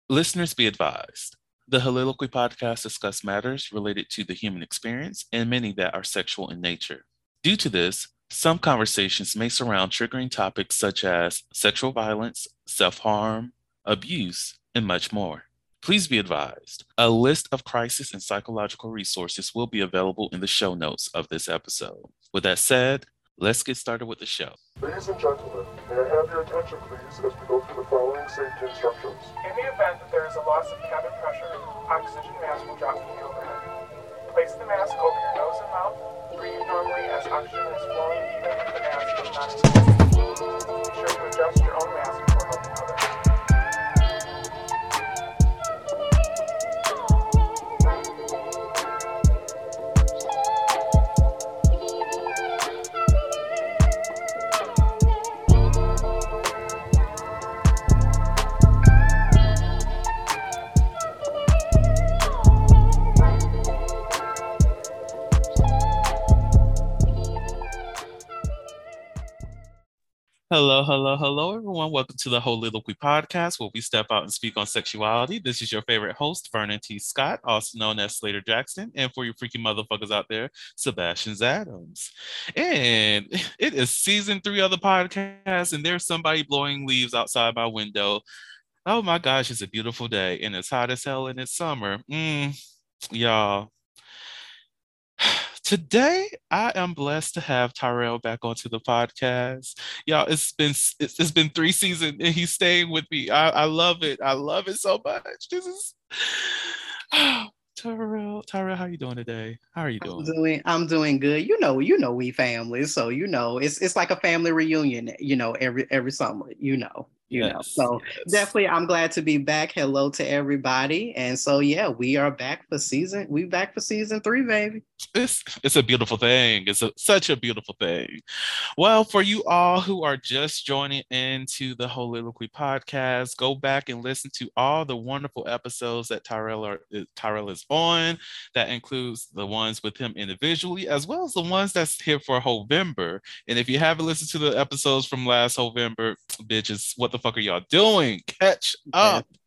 Listeners be advised. The Holiloquy podcast discuss matters related to the human experience and many that are sexual in nature. Due to this, some conversations may surround triggering topics such as sexual violence, self harm, abuse, and much more. Please be advised a list of crisis and psychological resources will be available in the show notes of this episode. With that said, let's get started with the show. Ladies and gentlemen, may I have your attention please as we go through the following safety instructions. In the event that there is a loss of cabin pressure, oxygen mask will drop from the overhead. Place the mask over your nose and mouth. Breathe normally as oxygen is flowing even if the mask is not inflated. Be sure to adjust your own mask before helping others. Hello, everyone. Welcome to the Holiloquy podcast, where we step out and speak on sexuality. This is your favorite host, Vernon T. Scott, also known as Slater Jackson, and for you freaky motherfuckers out there, Sebastian Adams. And it is season 3 of the podcast, and there's somebody blowing leaves outside my window. Oh my gosh, it's a beautiful day, and it's hot as hell, and it's summer. Y'all. Today, I am blessed to have Tyrell back onto the podcast. Y'all, it's been 3 seasons and he's staying with me. I love it. I love it so much. This is Tyrell, how you doing today? How are you doing? I'm doing good. We family, so it's like a family reunion, every summer, Yes, So yes. definitely I'm glad to be back. Hello to everybody. And so yeah, we back for season 3, baby. It's a beautiful thing. Such a beautiful thing. Well, for you all who are just joining into the Holiloquy podcast, go back and listen to all the wonderful episodes that Tyrell is on. That includes the ones with him individually, as well as the ones that's here for November. And if you haven't listened to the episodes from last November, bitches, what the fuck are y'all doing? Catch Yes. up.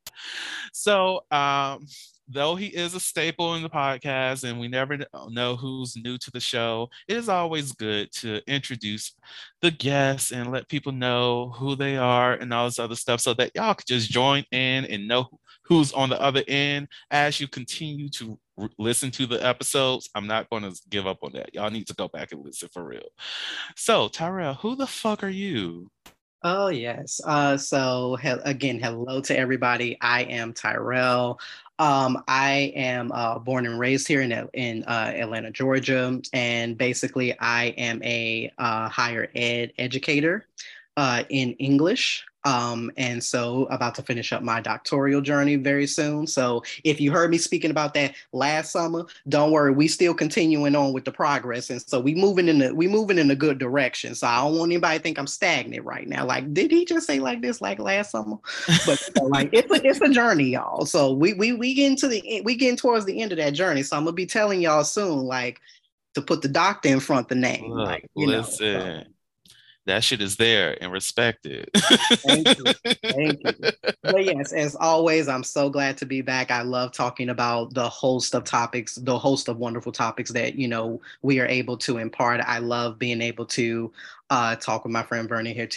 So, though he is a staple in the podcast and we never know who's new to the show, it is always good to introduce the guests and let people know who they are and all this other stuff so that y'all could just join in and know who's on the other end as you continue to listen to the episodes. I'm not going to give up on that. Y'all need to go back and listen for real. So, Tyrell, who the fuck are you? Oh, yes. Again, hello to everybody. I am Tyrell. I am born and raised here in Atlanta, Georgia, and basically I am a higher ed educator in English. And so about to finish up my doctoral journey very soon. So if you heard me speaking about that last summer, don't worry, we still continuing on with the progress. And so we moving in a good direction. So I don't want anybody to think I'm stagnant right now. Like, did he just say like this like last summer? But like it's a journey, y'all. So we getting towards the end of that journey. So I'm gonna be telling y'all soon, like to put the doctor in front of the name, Look, So listen. That shit is there and respected. thank you. Thank you. But yes, as always, I'm so glad to be back. I love talking about the host of wonderful topics that, we are able to impart. I love being able to talk with my friend Bernie here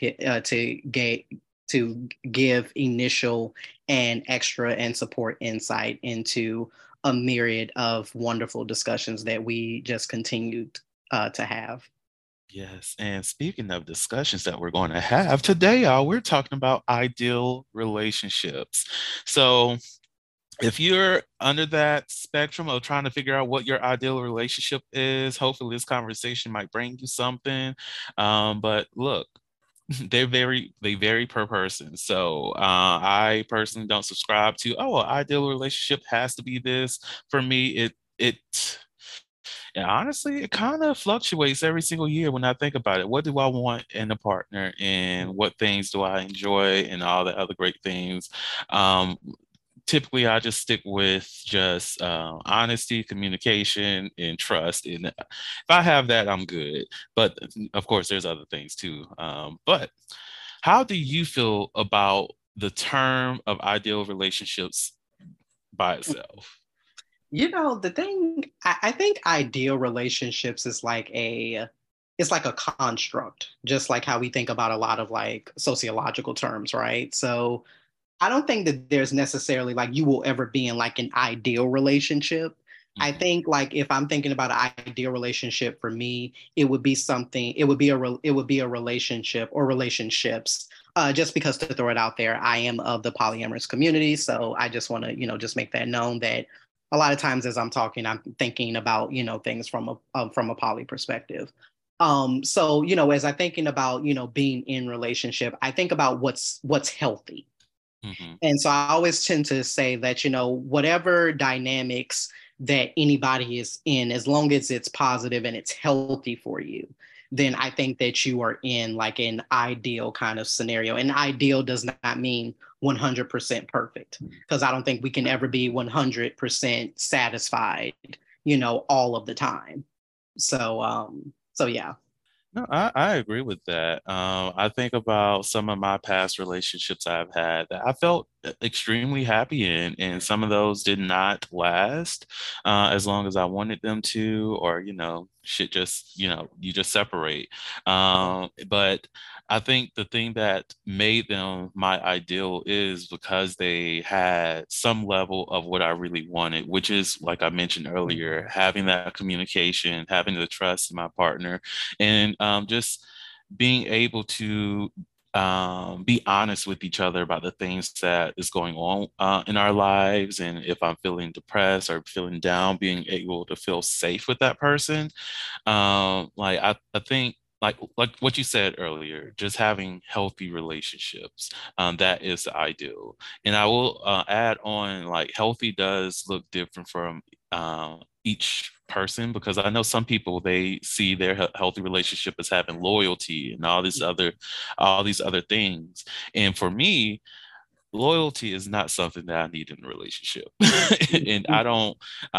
to give initial and extra and support insight into a myriad of wonderful discussions that we just continued to have. Yes, and speaking of discussions that we're going to have today, y'all, we're talking about ideal relationships. So, if you're under that spectrum of trying to figure out what your ideal relationship is, hopefully this conversation might bring you something. But look, they vary per person. So I personally don't subscribe to, oh, an ideal relationship has to be this. For me, it and honestly, it kind of fluctuates every single year when I think about it. What do I want in a partner, and what things do I enjoy, and all the other great things. Um, Typically, I just stick with just honesty, communication, and trust. And if I have that, I'm good. But of course, there's other things too. But how do you feel about the term of ideal relationships by itself? The thing, I think ideal relationships is like it's like a construct, just like how we think about a lot of like sociological terms, right? So I don't think that there's necessarily like you will ever be in like an ideal relationship. I Mhm. think like if I'm thinking about an ideal relationship for me, it would be something. It would be a relationship or relationships. Just because to throw it out there, I am of the polyamorous community, so I just want to just make that known that a lot of times as I'm talking, I'm thinking about things from a poly perspective. So as I'm thinking about being in relationship, I think about what's healthy. Mhm. And so I always tend to say that, whatever dynamics that anybody is in, as long as it's positive and it's healthy for you, then I think that you are in like an ideal kind of scenario. And ideal does not mean 100% perfect, because I don't think we can ever be 100% satisfied, all of the time. So yeah. No, I agree with that. I think about some of my past relationships I've had that I felt extremely happy in, and some of those did not last as long as I wanted them to, or shit just you just separate. But I think the thing that made them my ideal is because they had some level of what I really wanted, which is, like I mentioned earlier, having that communication, having the trust in my partner, and just being able to be honest with each other about the things that is going on in our lives. And if I'm feeling depressed or feeling down, being able to feel safe with that person. Like I think like what you said earlier, just having healthy relationships, that is the ideal. And I will add on, like, healthy does look different from each person, because I know some people, they see their healthy relationship as having loyalty and all these other things. And for me, loyalty is not something that I need in a relationship. And I don't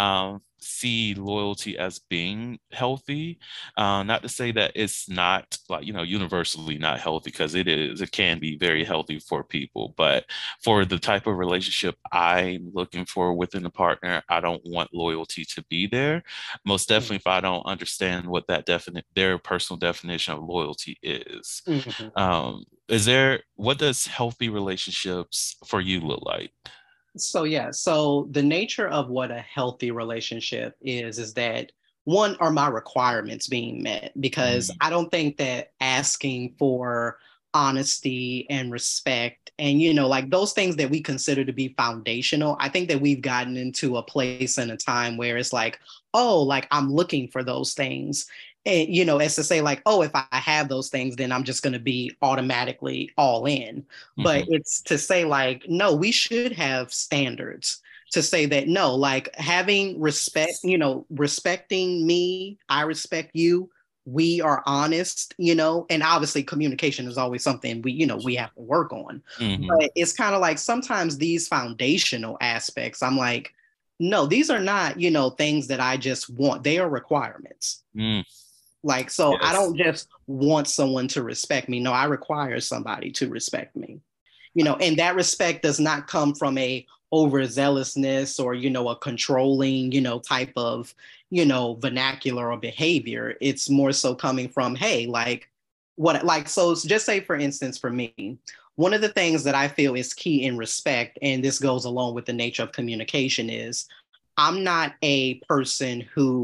see loyalty as being healthy. Not to say that it's not, like, universally not healthy, because it is. It can be very healthy for people. But for the type of relationship I'm looking for within a partner, I don't want loyalty to be there. Most definitely if I don't understand what their personal definition of loyalty is. Mhm. What does healthy relationships for you look like? So yeah, so the nature of what a healthy relationship is that one are my requirements being met, because Mm, I don't think that asking for honesty and respect and like those things that we consider to be foundational, I think that we've gotten into a place and a time where it's like, oh, like I'm looking for those things. And as to say like, oh, if I have those things, then I'm just going to be automatically all in. But mhm, it's to say like, no, we should have standards to say that no, like having respect, respecting me, I respect you, we are honest, and obviously communication is always something we have to work on. mhm, But it's kind of like sometimes these foundational aspects, I'm like, no, these are not, things that I just want. They are requirements. mm, Like, so I yes. don't just want someone to respect me. No, I require somebody to respect me. And that respect does not come from a overzealousness or, a controlling, type of, vernacular or behavior. It's more so coming from, hey, like so just say, for instance, for me, one of the things that I feel is key in respect, and this goes along with the nature of communication, is I'm not a person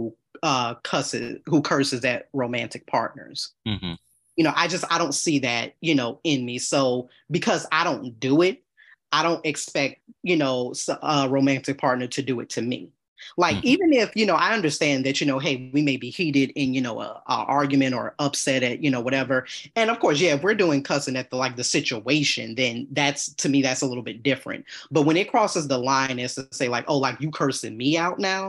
who curses at romantic partners. Mhm, I don't see that, in me. So because I don't do it, I don't expect, a romantic partner to do it to me. Like, mhm, even if, I understand that, hey, we may be heated in, a argument or upset at, whatever. And of course, yeah, if we're doing cussing at the situation, then that's, to me, that's a little bit different. But when it crosses the line as to say like, oh, like you cursing me out now,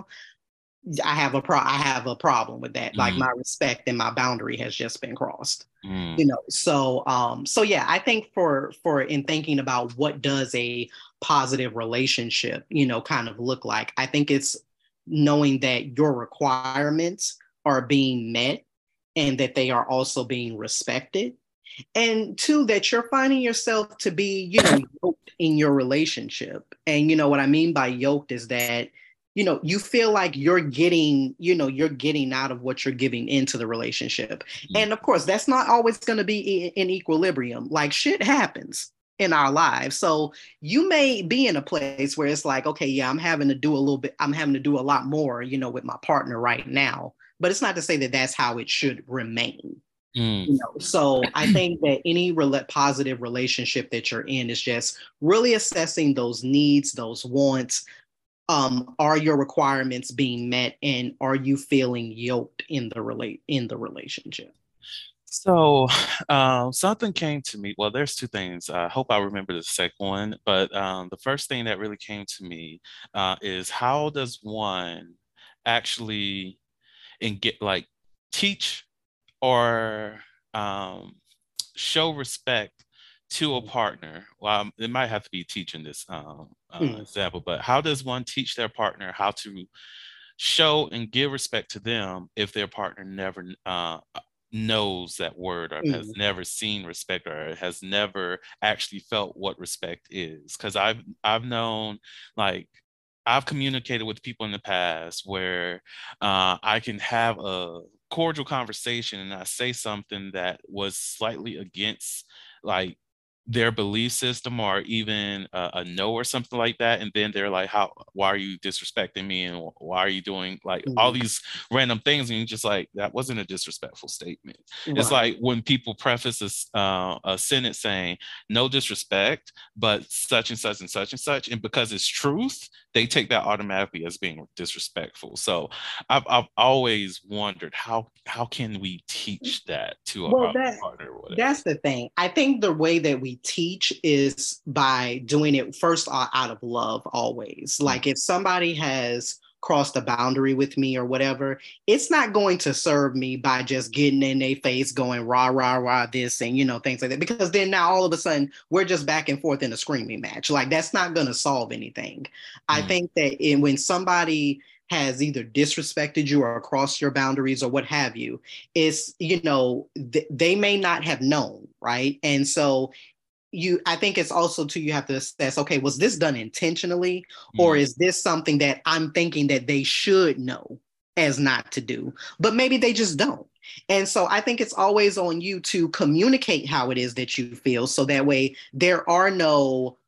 I have a problem with that. Like mm, my respect and my boundary has just been crossed. mm, So yeah, I think for in thinking about what does a positive relationship, kind of look like, I think it's knowing that your requirements are being met and that they are also being respected. And two, that you're finding yourself to be, yoked in your relationship. And what I mean by yoked is that, you feel like you're getting out of what you're giving into the relationship. And of course, that's not always going to be in equilibrium. Like shit happens in our lives. So you may be in a place where it's like, okay, yeah, I'm having to do a lot more, with my partner right now. But it's not to say that that's how it should remain. So I think that any positive relationship that you're in is just really assessing those needs, those wants. Are your requirements being met, and are you feeling yoked in the relationship? So something came to me. Well, there's two things. I hope I remember the second one, but the first thing that really came to me is how does one actually teach or show respect to a partner? Well, it might have to be teaching this example, but how does one teach their partner how to show and give respect to them if their partner never knows that word, or has never seen respect, or has never actually felt what respect is? Because I've known, like, I've communicated with people in the past where I can have a cordial conversation and I say something that was slightly against, like, their belief system, or even a no or something like that, and then they're like, why are you disrespecting me, and why are you doing like all these random things, and you're just like, that wasn't a disrespectful statement. Right. It's like when people preface a sentence saying no disrespect, but such and such and such and such, and because it's truth, they take that automatically as being disrespectful. So I've always wondered how can we teach that to our partner? That's the thing. I think the way that we teach is by doing it first out of love always. Like if somebody has crossed a boundary with me or whatever, it's not going to serve me by just getting in their face going rah, rah, rah, this and, things like that. Because then now all of a sudden we're just back and forth in a screaming match. Like that's not going to solve anything. I think that when somebody has either disrespected you or crossed your boundaries or what have you, it's, they may not have known, right? And so I think it's also too, you have to assess, okay, was this done intentionally, or is this something that I'm thinking that they should know as not to do, but maybe they just don't. And so I think it's always on you to communicate how it is that you feel, so that way there are no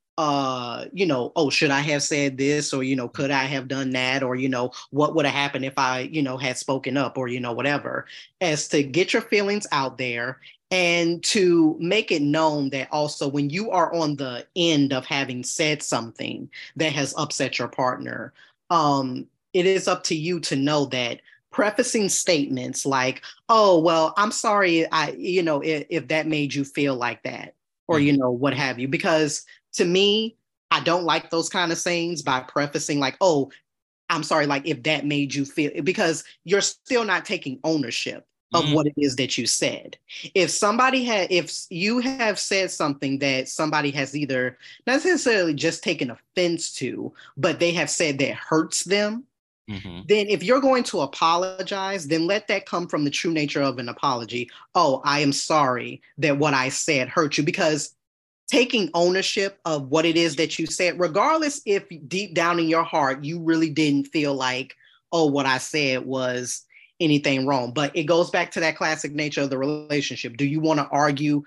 oh, should I have said this, or, could I have done that, or, what would have happened if I, had spoken up, or, whatever, as to get your feelings out there and to make it known that also when you are on the end of having said something that has upset your partner, it is up to you to know that prefacing statements like, oh, well, I'm sorry, if that made you feel like that, or, what have you, because to me, I don't like those kind of sayings by prefacing like, oh, I'm sorry, like if that made you feel, because you're still not taking ownership of what it is that you said. If you have said something that somebody has either not necessarily just taken offense to, but they have said that hurts them, then if you're going to apologize, then let that come from the true nature of an apology. Oh, I am sorry that what I said hurt you, because taking ownership of what it is that you said, regardless if deep down in your heart, you really didn't feel like, oh, what I said was anything wrong. But it goes back to that classic nature of the relationship. Do you want to argue,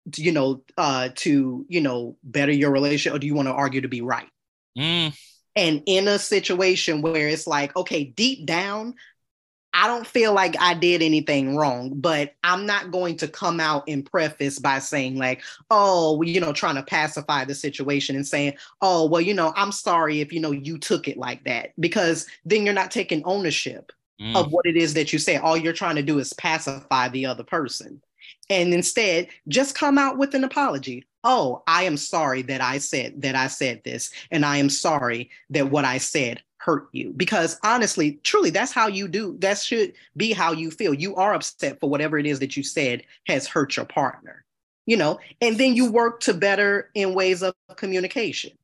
to better your relationship, or do you want to argue to be right? And in a situation where it's like, okay, deep down, I don't feel like I did anything wrong, but I'm not going to come out and preface by saying like, oh, trying to pacify the situation and saying, oh, well, I'm sorry if, you took it like that, because then you're not taking ownership of what it is that you say. All you're trying to do is pacify the other person. And instead, just come out with an apology. Oh, I am sorry that I said this, and I am sorry that what I said hurt you. Because honestly, truly, that's how you do. That should be how you feel. You are upset for whatever it is that you said has hurt your partner, and then you work to better in ways of communication.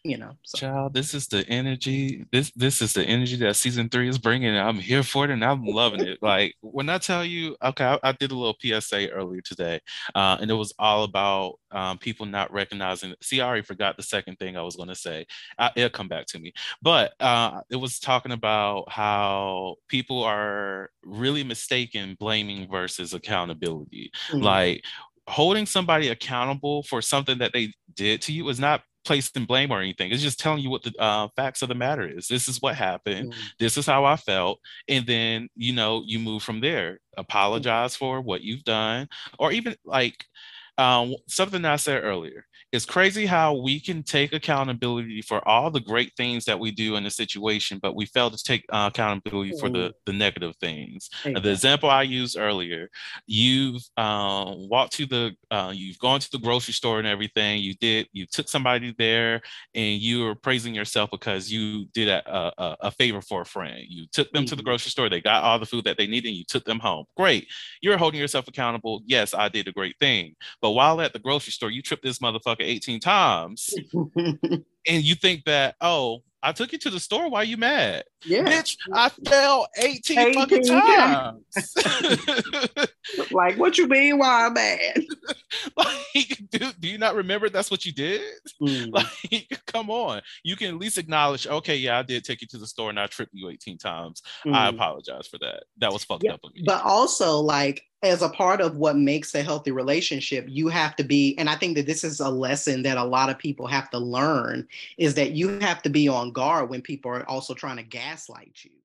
So. Child, this is the energy. This is the energy that season 3 is bringing. And I'm here for it, and I'm loving it. Like when I tell you, okay, I did a little PSA earlier today, and it was all about people not recognizing. See, I already forgot the second thing I was going to say. It'll come back to me. But it was talking about how people are really mistaken blaming versus accountability. Like holding somebody accountable for something that they did to you is not placing blame or anything. It's just telling you what the facts of the matter is. This is what happened. This is how I felt. And then, you move from there. Apologize for what you've done. Or even like something I said earlier. It's crazy how we can take accountability for all the great things that we do in a situation, but we fail to take accountability for the negative things. Exactly. The example I used earlier, you've you've gone to the grocery store and everything. You took somebody there, and you were praising yourself because you did a favor for a friend. You took them to the grocery store. They got all the food that they needed, and you took them home. Great. You're holding yourself accountable. Yes, I did a great thing. But while at the grocery store, you tripped this motherfucker 18 times. And you think that, oh, I took you to the store. Why are you mad? Yeah. Bitch, I fell 18 fucking times. Like, what you mean, why I'm mad? Like, do you not remember that's what you did? Like, come on. You can at least acknowledge, okay, yeah, I did take you to the store and I tripped you 18 times. I apologize for that. That was fucked up of me. But also, like, as a part of what makes a healthy relationship, you have to be, and I think that this is a lesson that a lot of people have to learn, is that you have to be on guard when people are also trying to gaslight you.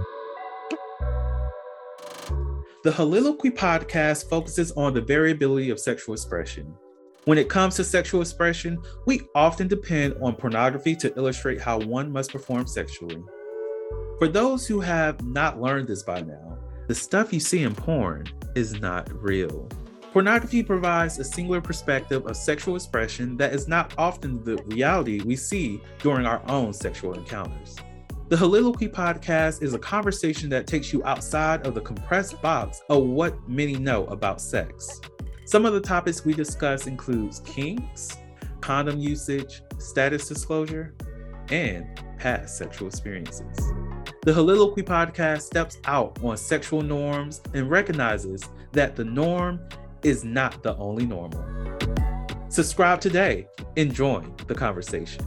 The Holiloquy podcast focuses on the variability of sexual expression. When it comes to sexual expression, we often depend on pornography to illustrate how one must perform sexually. For those who have not learned this by now, the stuff you see in porn is not real. Pornography provides a singular perspective of sexual expression that is not often the reality we see during our own sexual encounters. The Holiloquy podcast is a conversation that takes you outside of the compressed box of what many know about sex. Some of the topics we discuss includes kinks, condom usage, status disclosure, and past sexual experiences. The Holiloquy podcast steps out on sexual norms and recognizes that the norm is not the only normal. Subscribe today and join the conversation.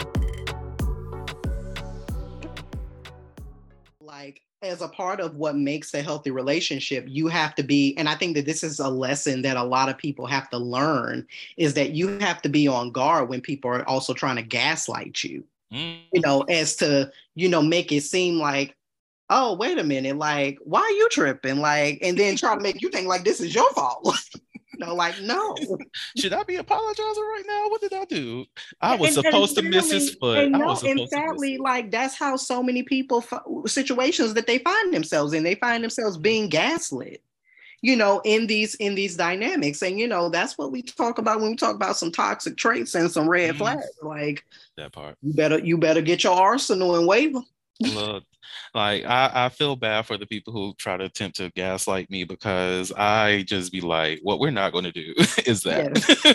Like, as a part of what makes a healthy relationship, you have to be, and I think that this is a lesson that a lot of people have to learn, is that you have to be on guard when people are also trying to gaslight you. As to, make it seem like, oh, wait a minute, like, why are you tripping? Like, and then try to make you think like this is your fault. No. Should I be apologizing right now? What did I do? I was supposed to miss his foot. And sadly, like, that's how so many people, situations that they find themselves in, they find themselves being gaslit. In these dynamics. And, that's what we talk about when we talk about some toxic traits and some red flags. Like, that part. You better get your arsenal and waver. Look, like I feel bad for the people who try to attempt to gaslight me, because I just be like, what we're not going to do is that.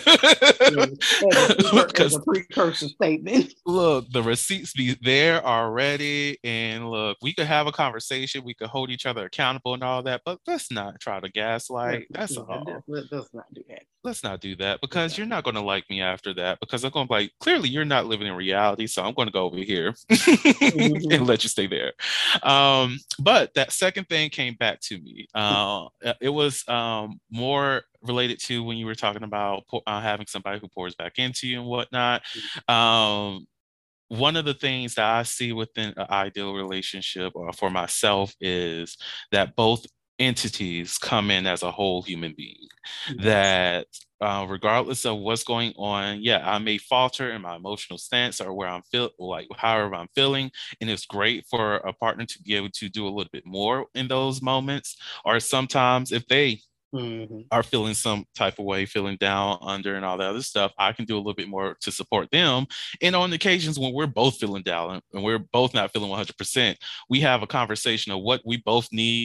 As a precursor statement. Look, the receipts be there already, and look, we could have a conversation, we could hold each other accountable and all that, but let's not try to gaslight. That's all. Let's not do that. Let's not do that, because you're not going to like me after that, because I'm going to be like, clearly you're not living in reality, so I'm going to go over here and let you stay there. But that second thing came back to me. It was more related to when you were talking about having somebody who pours back into you and whatnot. One of the things that I see within an ideal relationship, or for myself, is that both entities come in as a whole human being. That regardless of what's going on, I may falter in my emotional stance or where I'm however I'm feeling, and it's great for a partner to be able to do a little bit more in those moments. Or sometimes if they are feeling some type of way, feeling down, under, and all that other stuff, I can do a little bit more to support them. And on occasions when we're both feeling down and we're both not feeling 100%, we have a conversation of what we both need.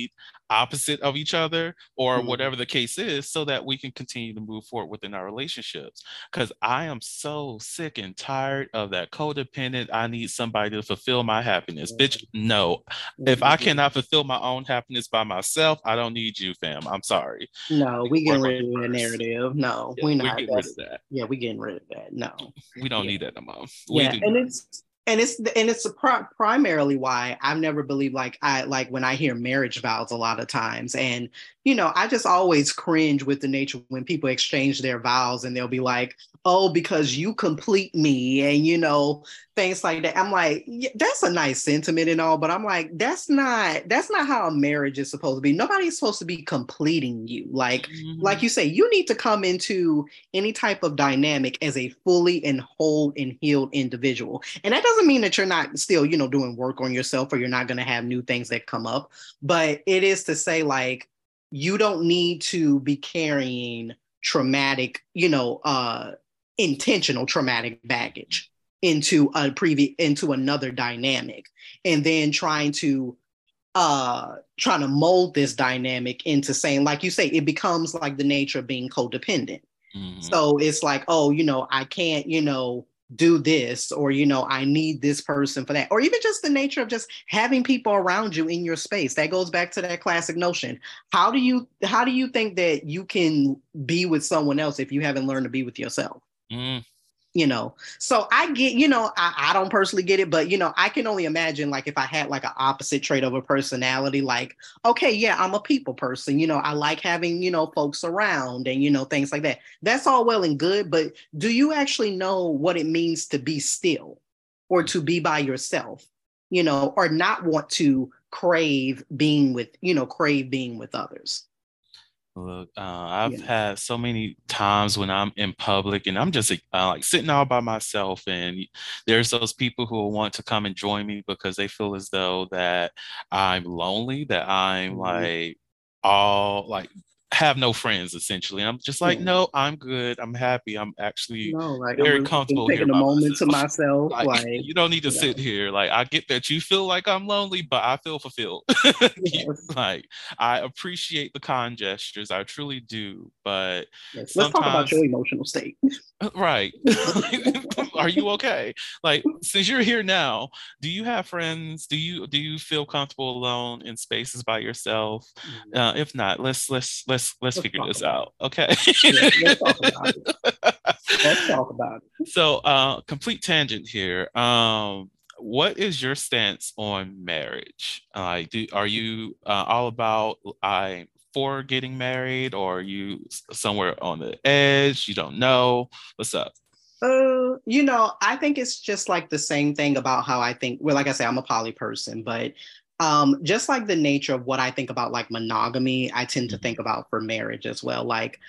opposite of each other, or Mhm. whatever the case is, so that we can continue to move forward within our relationships. Because I am so sick and tired of that codependent, I need somebody to fulfill my happiness. Bitch, no. If I Mhm. cannot fulfill my own happiness by myself, I don't need you, fam. I'm sorry. I No, need we to getting work on rid you of that first. narrative. No, Yeah, we we're not. getting rid of that. Yeah, we getting rid of that. No. We don't Yeah. need that no more. We Yeah, do and not. it's primarily why I've never believed, like, I like when I hear marriage vows a lot of times, and I just always cringe with the nature when people exchange their vows and they'll be like, oh, because you complete me, and things like that. I'm like, yeah, that's a nice sentiment and all, but I'm like, that's not how a marriage is supposed to be. Nobody's supposed to be completing you. Like Mhm. you say, you need to come into any type of dynamic as a fully and whole and healed individual. And that doesn't mean that you're not still, doing work on yourself, or you're not going to have new things that come up. But it is to say, like, you don't need to be carrying traumatic, intentional traumatic baggage into another dynamic, and then trying to mold this dynamic into saying, like you say, it becomes like the nature of being codependent. Mhm. So it's like, oh, I can't, do this, or, I need this person for that. Or even just the nature of just having people around you in your space. That goes back to that classic notion. How do you think that you can be with someone else if you haven't learned to be with yourself? Mm. So I get, I don't personally get it, but I can only imagine, like, if I had like an opposite trait of a personality, like, okay, yeah, I'm a people person, I like having, folks around, and things like that. That's all well and good, but do you actually know what it means to be still, or to be by yourself, or not want to crave being with others? Look, I've Yeah. had so many times when I'm in public and I'm just like sitting all by myself, and there's those people who will want to come and join me because they feel as though that I'm lonely, that I'm Mhm. like all like have no friends essentially. And I'm just like, Yeah. no, I'm good. I'm happy. I'm actually No, like, I'm very really comfortable here taking a by moment to myself. myself, Like, like, you don't need to you sit know, here. Like, I get that you feel like I'm lonely, but I feel fulfilled. yes. Like, I appreciate the kind gestures. I truly do. But Yes. Let's talk about your sometimes, emotional state. right. Are you okay? Like, since you're here now, do you have friends? Do you feel comfortable alone in spaces by yourself? If not, let's Let's figure talk this about it. out. Okay. Yeah, let's talk about it. Let's talk about it. So, complete tangent here. What is your stance on marriage? Are you all about I for getting married, or are you somewhere on the edge? You don't know. What's up? I think it's just like the same thing about how I think. Well, like I say, I'm a poly person, but just like the nature of what I think about, like, monogamy, I tend to think Mhm. about for marriage as well. Like,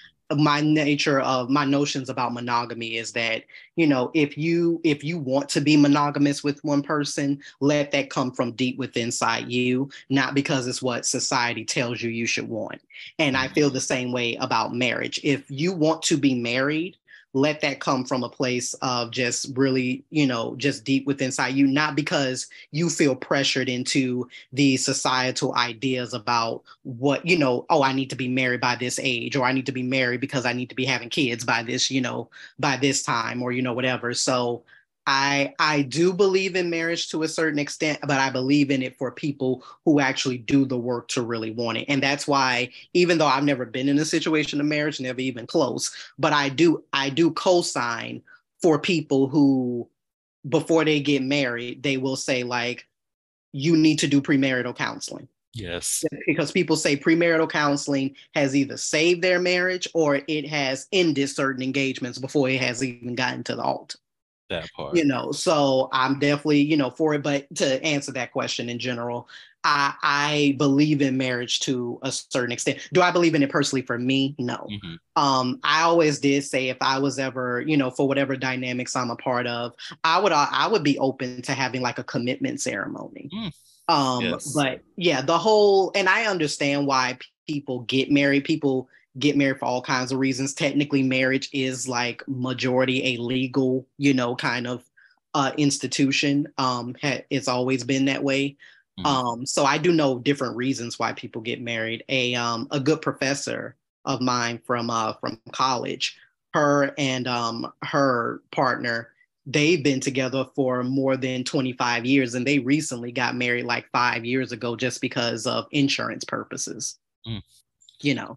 my notions about monogamy is that, if you want to be monogamous with one person, let that come from deep within inside you, not because it's what society tells you should want. And I feel the Mhm. same way about marriage. If you want to be married, let that come from a place of just really, just deep within inside you, not because you feel pressured into the societal ideas about what, oh, I need to be married by this age, or I need to be married because I need to be having kids by this, by this time, or, whatever. So I do believe in marriage to a certain extent, but I believe in it for people who actually do the work to really want it. And that's why, even though I've never been in a situation of marriage, never even close, but I do co-sign for people who, before they get married, they will say, like, you need to do premarital counseling, Yes, because people say premarital counseling has either saved their marriage or it has ended certain engagements before it has even gotten to the altar. that part. So I'm definitely, for it. But to answer that question in general, I believe in marriage to a certain extent. Do I believe in it personally for me? No. Hmm. I always did say, if I was ever, for whatever dynamics I'm a part of, I would be open to having like a commitment ceremony. Mm, yes, But yeah, the whole, and I understand why people get married. People get married for all kinds of reasons. Technically, marriage is like majority a legal, kind of institution. It's always been that way. So I do know different reasons why people get married. A good professor of mine from college, her and her partner, they've been together for more than 25 years, and they recently got married like 5 years ago just because of insurance purposes. Mm. You know.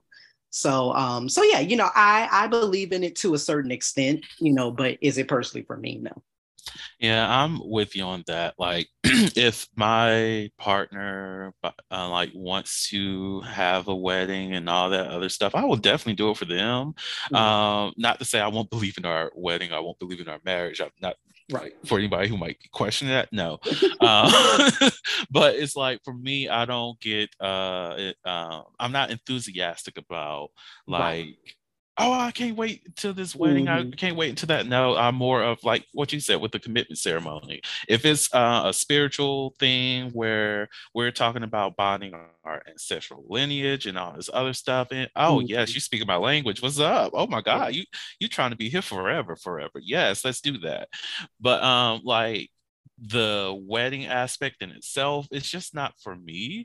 So yeah, I believe in it to a certain extent, but is it personally for me? No. Yeah, I'm with you on that. Like, if my partner like wants to have a wedding and all that other stuff, I will definitely do it for them. Not to say I won't believe in our wedding, I won't believe in our marriage. I'm not right for anybody who might question that. No, but it's like for me, I don't get. I'm not enthusiastic about like. Right. Oh, I can't wait till this wedding. I can't wait until that. No, I'm more of like what you said with the commitment ceremony. If it's a spiritual thing where we're talking about bonding our ancestral lineage and all this other stuff, and yes, you speak my language. What's up? Oh my God, you trying to be here forever. Yes, let's do that. But like the wedding aspect in itself, it's just not for me.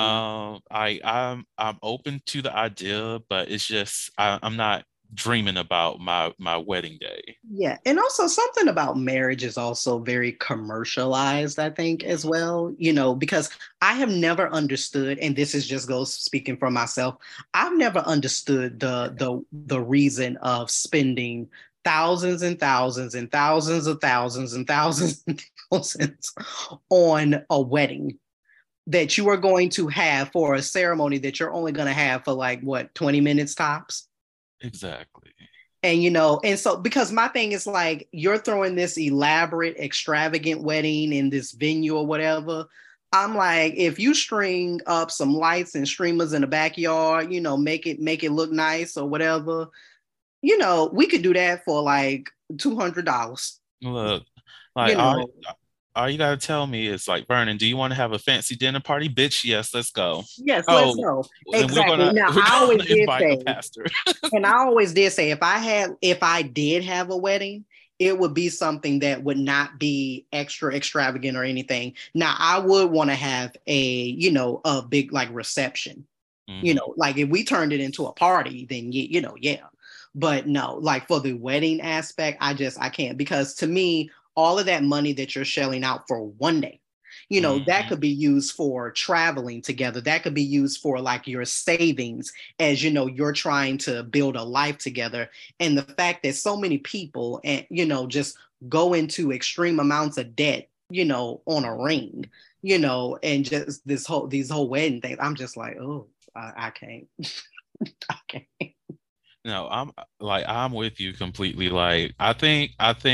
I'm open to the idea, but it's just I'm not dreaming about my wedding day. Yeah, and also something about marriage is also very commercialized, I think, as well. Because I have never understood, and this is just goes speaking for myself, I've never understood the reason of spending thousands and thousands and thousands of thousands and thousands and thousands on a wedding that you are going to have for a ceremony that you're only going to have for like 20 minutes tops. Exactly. And and so because my thing is like you're throwing this elaborate extravagant wedding in this venue or whatever, I'm like, if you string up some lights and streamers in the backyard, make it look nice or whatever, we could do that for like $200. Look, like all you gotta tell me is like, Vernon, do you want to have a fancy dinner party? Bitch, yes, let's go. Yes, let's go. Exactly. Now I always did say, pastor. And I always did say, if I did have a wedding, it would be something that would not be extra extravagant or anything. Now I would want to have a big like reception. Like if we turned it into a party, then yeah. But no, like for the wedding aspect, I can't, because to me, all of that money that you're shelling out for one day, that could be used for traveling together. That could be used for like your savings as, you're trying to build a life together. And the fact that so many people, and, just go into extreme amounts of debt, on a ring, and just these whole wedding things. I'm just like, oh, I can't. I can't. No, I'm with you completely. Like, I think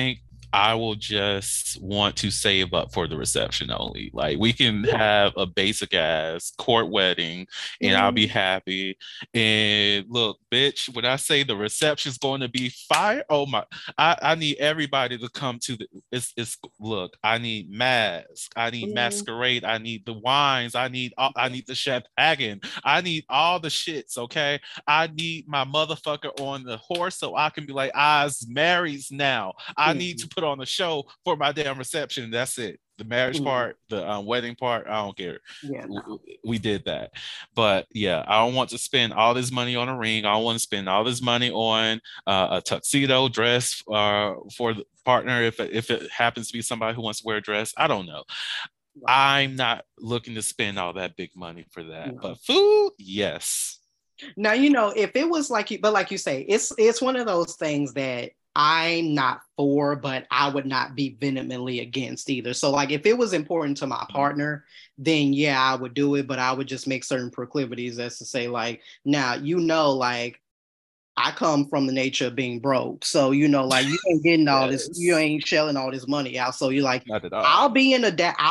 I will just want to save up for the reception only. Like, we can have a basic ass court wedding and I'll be happy. And look, bitch, when I say the reception is going to be fire, oh my, I need everybody to come to look, I need masks, I need masquerade, I need the wines, I need the champagne, I need all the shits, okay? I need my motherfucker on the horse so I can be like, I's married now. I need to put on a show for my damn reception. That's it. The marriage part, the wedding part, I don't care. Yeah, no. We did that. But yeah, I don't want to spend all this money on a ring. I don't want to spend all this money on a tuxedo dress for the partner if it happens to be somebody who wants to wear a dress. I don't know. Right. I'm not looking to spend all that big money for that. No. But food, yes. Now, if it was like you say, it's one of those things that I'm not for, but I would not be vehemently against either. So like if it was important to my partner, then yeah, I would do it, but I would just make certain proclivities as to say like, now, like I come from the nature of being broke. So, like you ain't getting all this, you ain't shelling all this money out. So you're like, I'll be in a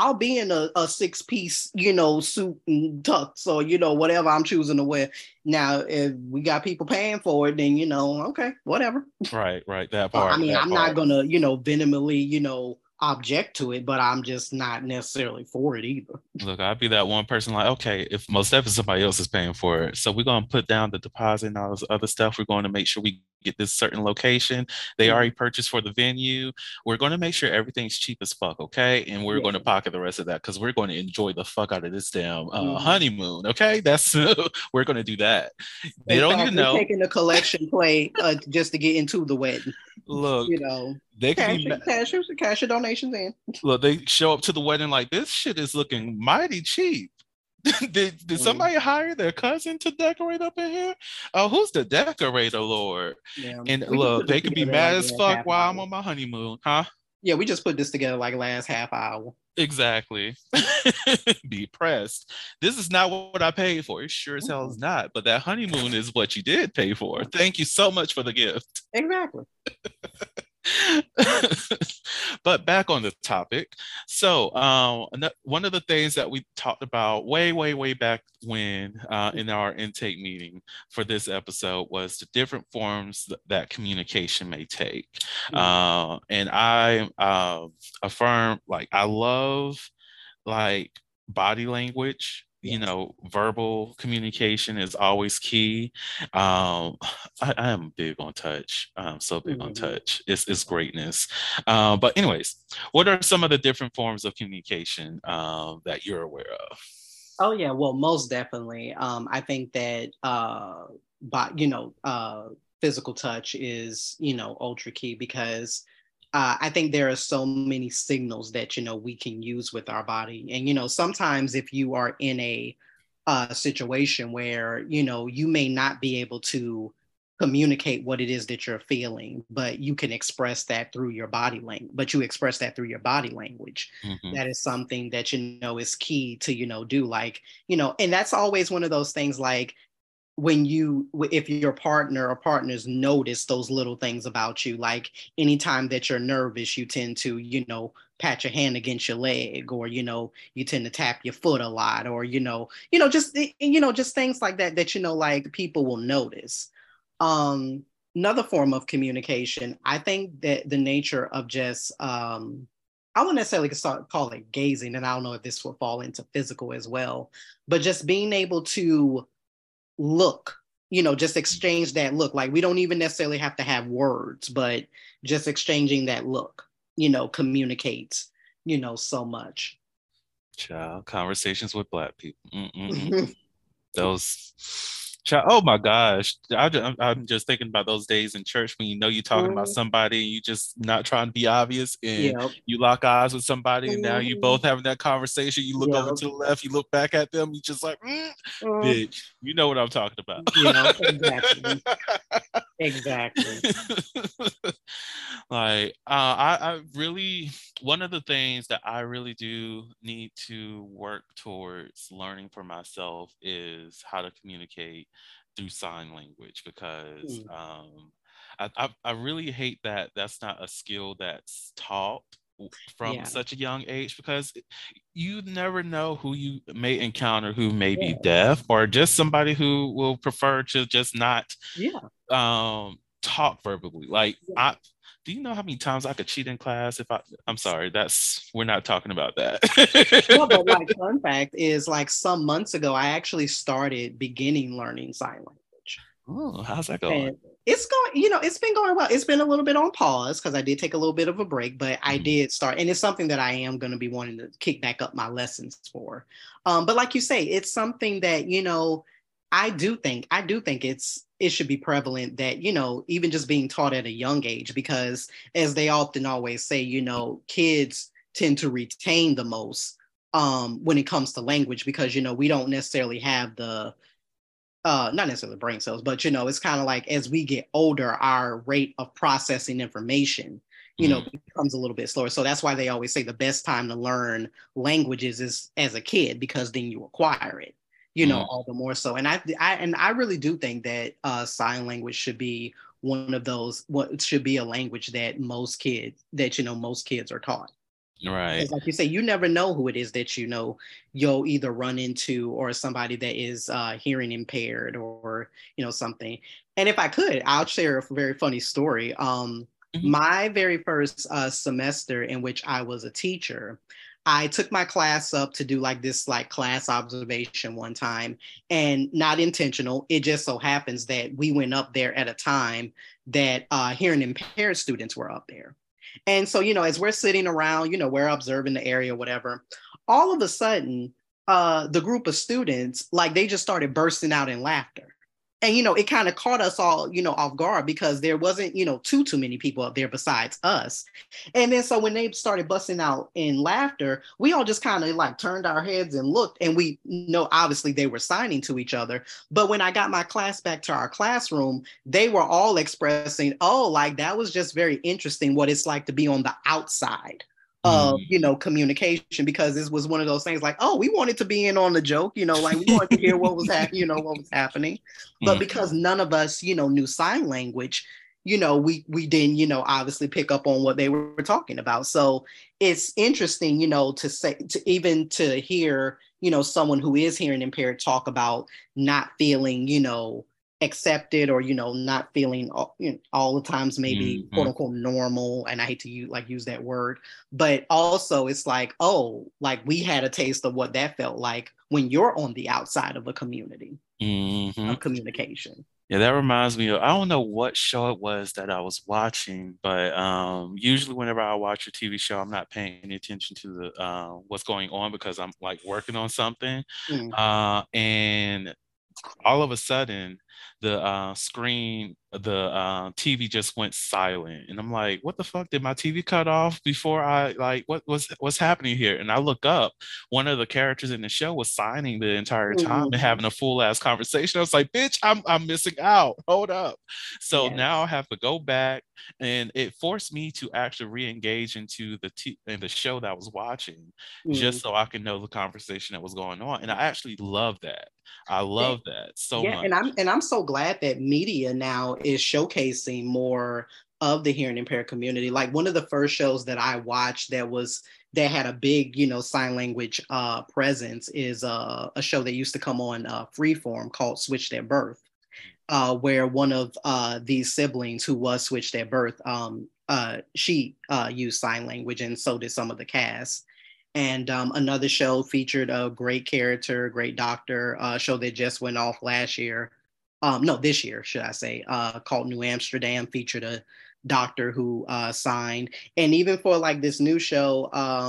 6-piece, suit and tux. So, whatever I'm choosing to wear. Now, if we got people paying for it, then, okay, whatever. Right. That part. I mean, I'm not going to, vehemently, object to it, but I'm just not necessarily for it either. Look, I'd be that one person like, okay, if most definitely somebody else is paying for it, so we're going to put down the deposit and all this other stuff. We're going to make sure we get this certain location. They already purchased for the venue. We're going to make sure everything's cheap as fuck, okay? And we're going to pocket the rest of that because we're going to enjoy the fuck out of this damn honeymoon, okay? That's we're going to do that. They don't even know. Taking the collection plate just to get into the wedding. Look, you know, they can cash your donations in. Look, they show up to the wedding like this shit is looking mighty cheap. Did somebody hire their cousin to decorate up in here? Oh, who's the decorator, Lord? Yeah. And look, they could be mad as fuck while I'm on my honeymoon, huh? Yeah, we just put this together like last half hour. Exactly. Be pressed. This is not what I paid for. It sure as hell is not. But that honeymoon is what you did pay for. Thank you so much for the gift. Exactly. But back on the topic. So one of the things that we talked about way back when in our intake meeting for this episode was the different forms that communication may take. And I affirm, like, I love like body language. You know, verbal communication is always key. I am big on touch. I'm so big on touch. It's greatness. But anyways, what are some of the different forms of communication that you're aware of? Oh yeah, well, most definitely. I think that physical touch is, ultra key because I think there are so many signals that, we can use with our body. And, sometimes if you are in a situation where, you may not be able to communicate what it is that you're feeling, but you can express that through your body language, That is something that, is key to, do, like, and that's always one of those things, like, if your partner or partners notice those little things about you, like anytime that you're nervous, you tend to, pat your hand against your leg, or, you tend to tap your foot a lot, or, just things like that, like people will notice. Another form of communication, I think that the nature of just, I wouldn't necessarily call it gazing, and I don't know if this will fall into physical as well, but just being able to look, just exchange that look. Like, we don't even necessarily have to have words, but just exchanging that look, communicates, so much. Child, conversations with Black people. Those, child, oh my gosh. I'm just thinking about those days in church when you're talking about somebody and you just not trying to be obvious, and you lock eyes with somebody and now you both having that conversation. You look over to the left, you look back at them, you just like, bitch, you know what I'm talking about. Exactly. Like, I really, one of the things that I really do need to work towards learning for myself is how to communicate through sign language, because I really hate that that's not a skill that's taught from such a young age, because you never know who you may encounter who may be deaf, or just somebody who will prefer to just not talk verbally. Like, do you know how many times I could cheat in class if I'm sorry, we're not talking about that. No, but like, fun fact is, like, some months ago, I actually started learning sign language. Oh, how's that going? And it's going, it's been going well. It's been a little bit on pause because I did take a little bit of a break, but I did start, and it's something that I am going to be wanting to kick back up my lessons for. But like you say, it's something that, I do think it should be prevalent that, even just being taught at a young age, because as they often always say, kids tend to retain the most when it comes to language, because, we don't necessarily have the, not necessarily brain cells, but, it's kind of like, as we get older, our rate of processing information, becomes a little bit slower. So that's why they always say the best time to learn languages is as a kid, because then you acquire it. All the more so. And I really do think that sign language should be one of those, what should be a language that most kids are taught. Right. Because like you say, you never know who it is that, you'll either run into, or somebody that is hearing impaired, or, something. And if I could, I'll share a very funny story. My very first semester in which I was a teacher, I took my class up to do like this like class observation one time, and not intentional. It just so happens that we went up there at a time that hearing impaired students were up there. And so, as we're sitting around, we're observing the area, whatever, all of a sudden, the group of students, like they just started bursting out in laughter. And, it kind of caught us all, off guard because there wasn't, too many people up there besides us. And then so when they started busting out in laughter, we all just kind of like turned our heads and looked, and we know obviously they were signing to each other. But when I got my class back to our classroom, they were all expressing, oh, like that was just very interesting what it's like to be on the outside of communication, because this was one of those things like, oh, we wanted to be in on the joke, like we wanted to hear what was happening, what was happening. But because none of us, knew sign language, we didn't, obviously pick up on what they were talking about. So it's interesting, to hear, someone who is hearing impaired talk about not feeling, accepted, or not feeling all the times maybe quote unquote normal, and I hate to use that word, but also it's like, oh, like we had a taste of what that felt like when you're on the outside of a community of communication. Yeah, that reminds me of, I don't know what show it was that I was watching, but usually whenever I watch a TV show, I'm not paying any attention to the what's going on because I'm like working on something. And all of a sudden the screen, the TV just went silent, and I'm like, what the fuck, did my TV cut off before I like what's happening here? And I look up, one of the characters in the show was signing the entire time and having a full ass conversation. I was like, bitch, I'm missing out, hold up. So now I have to go back, and it forced me to actually re-engage into the show that I was watching, just so I can know the conversation that was going on. And I actually love that. I love that so much. And I'm so glad that media now is showcasing more of the hearing impaired community. Like one of the first shows that I watched that had a big, sign language presence is a show that used to come on Freeform called Switched at Birth, where one of these siblings who was switched at birth, she used sign language, and so did some of the cast. And another show featured a great character, great doctor, show that just went off last year. No, this year, should I say, called New Amsterdam, featured a doctor who signed. And even for like this new show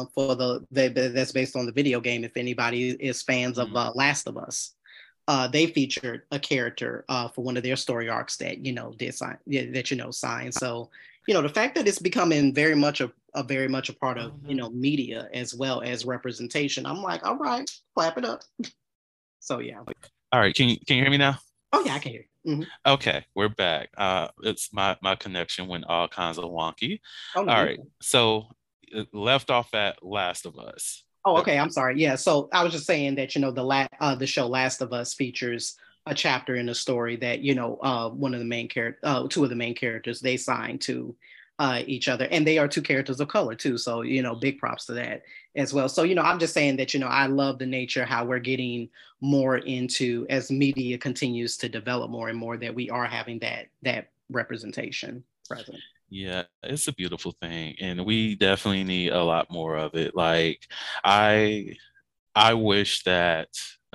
that's based on the video game, if anybody is fans of Last of Us, they featured a character for one of their story arcs that, did sign, signed. So, the fact that it's becoming very much a part of, media as well as representation, I'm like, all right, clap it up. So, yeah. All right. Can you hear me now? Oh, yeah, I can hear you. Okay, we're back. It's my connection went all kinds of wonky. Oh, no. All right. So left off at Last of Us. Oh, okay. I'm sorry. Yeah. So I was just saying that, the show Last of Us features a chapter in a story that, one of the main two of the main characters, they signed to each other, and they are two characters of color too. So, big props to that as well. So, I'm just saying that, I love the nature, how we're getting more into, as media continues to develop more and more, that we are having that representation present. Yeah, it's a beautiful thing, and we definitely need a lot more of it. Like, I wish that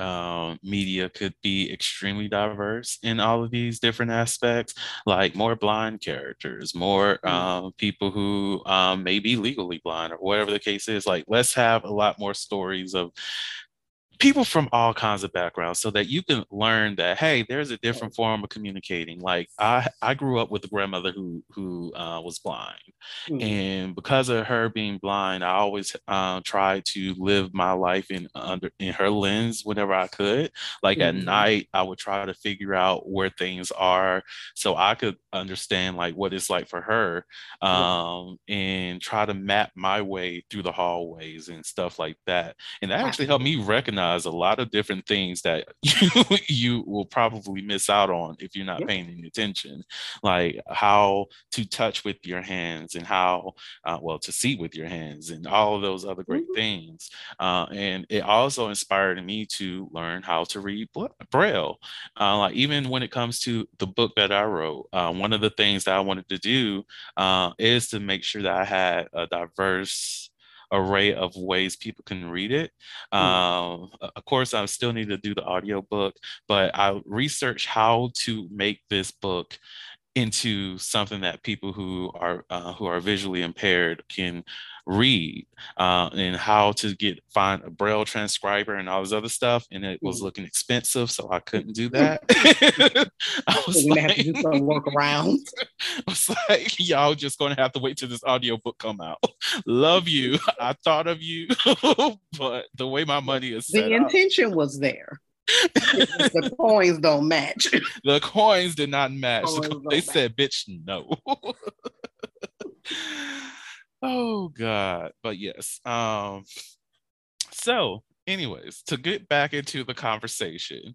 media could be extremely diverse in all of these different aspects, like more blind characters, more people who may be legally blind, or whatever the case is. Like, let's have a lot more stories of people from all kinds of backgrounds, so that you can learn that, hey, there's a different form of communicating. Like I grew up with a grandmother who was blind, and because of her being blind, I always tried to live my life in her lens whenever I could. Like at night, I would try to figure out where things are, so I could understand like what it's like for her, and try to map my way through the hallways and stuff like that. And that actually helped me recognize a lot of different things that you will probably miss out on if you're not paying any attention, like how to touch with your hands, and how to see with your hands, and all of those other great things. And it also inspired me to learn how to read Braille. Like even when it comes to the book that I wrote, one of the things that I wanted to do is to make sure that I had a diverse array of ways people can read it. Of course, I still need to do the audiobook, but I researched how to make this book into something that people who are visually impaired can read, and how to find a Braille transcriber and all this other stuff. And it was looking expensive, so I couldn't do that. I was We're gonna have to do some workarounds. I was like, y'all just gonna have to wait till this audiobook come out. Love you. I thought of you, but the way my money is set The intention was there. The coins don't match. The coins did not match. They said, bitch, no. Oh God. But yes. So anyways, to get back into the conversation,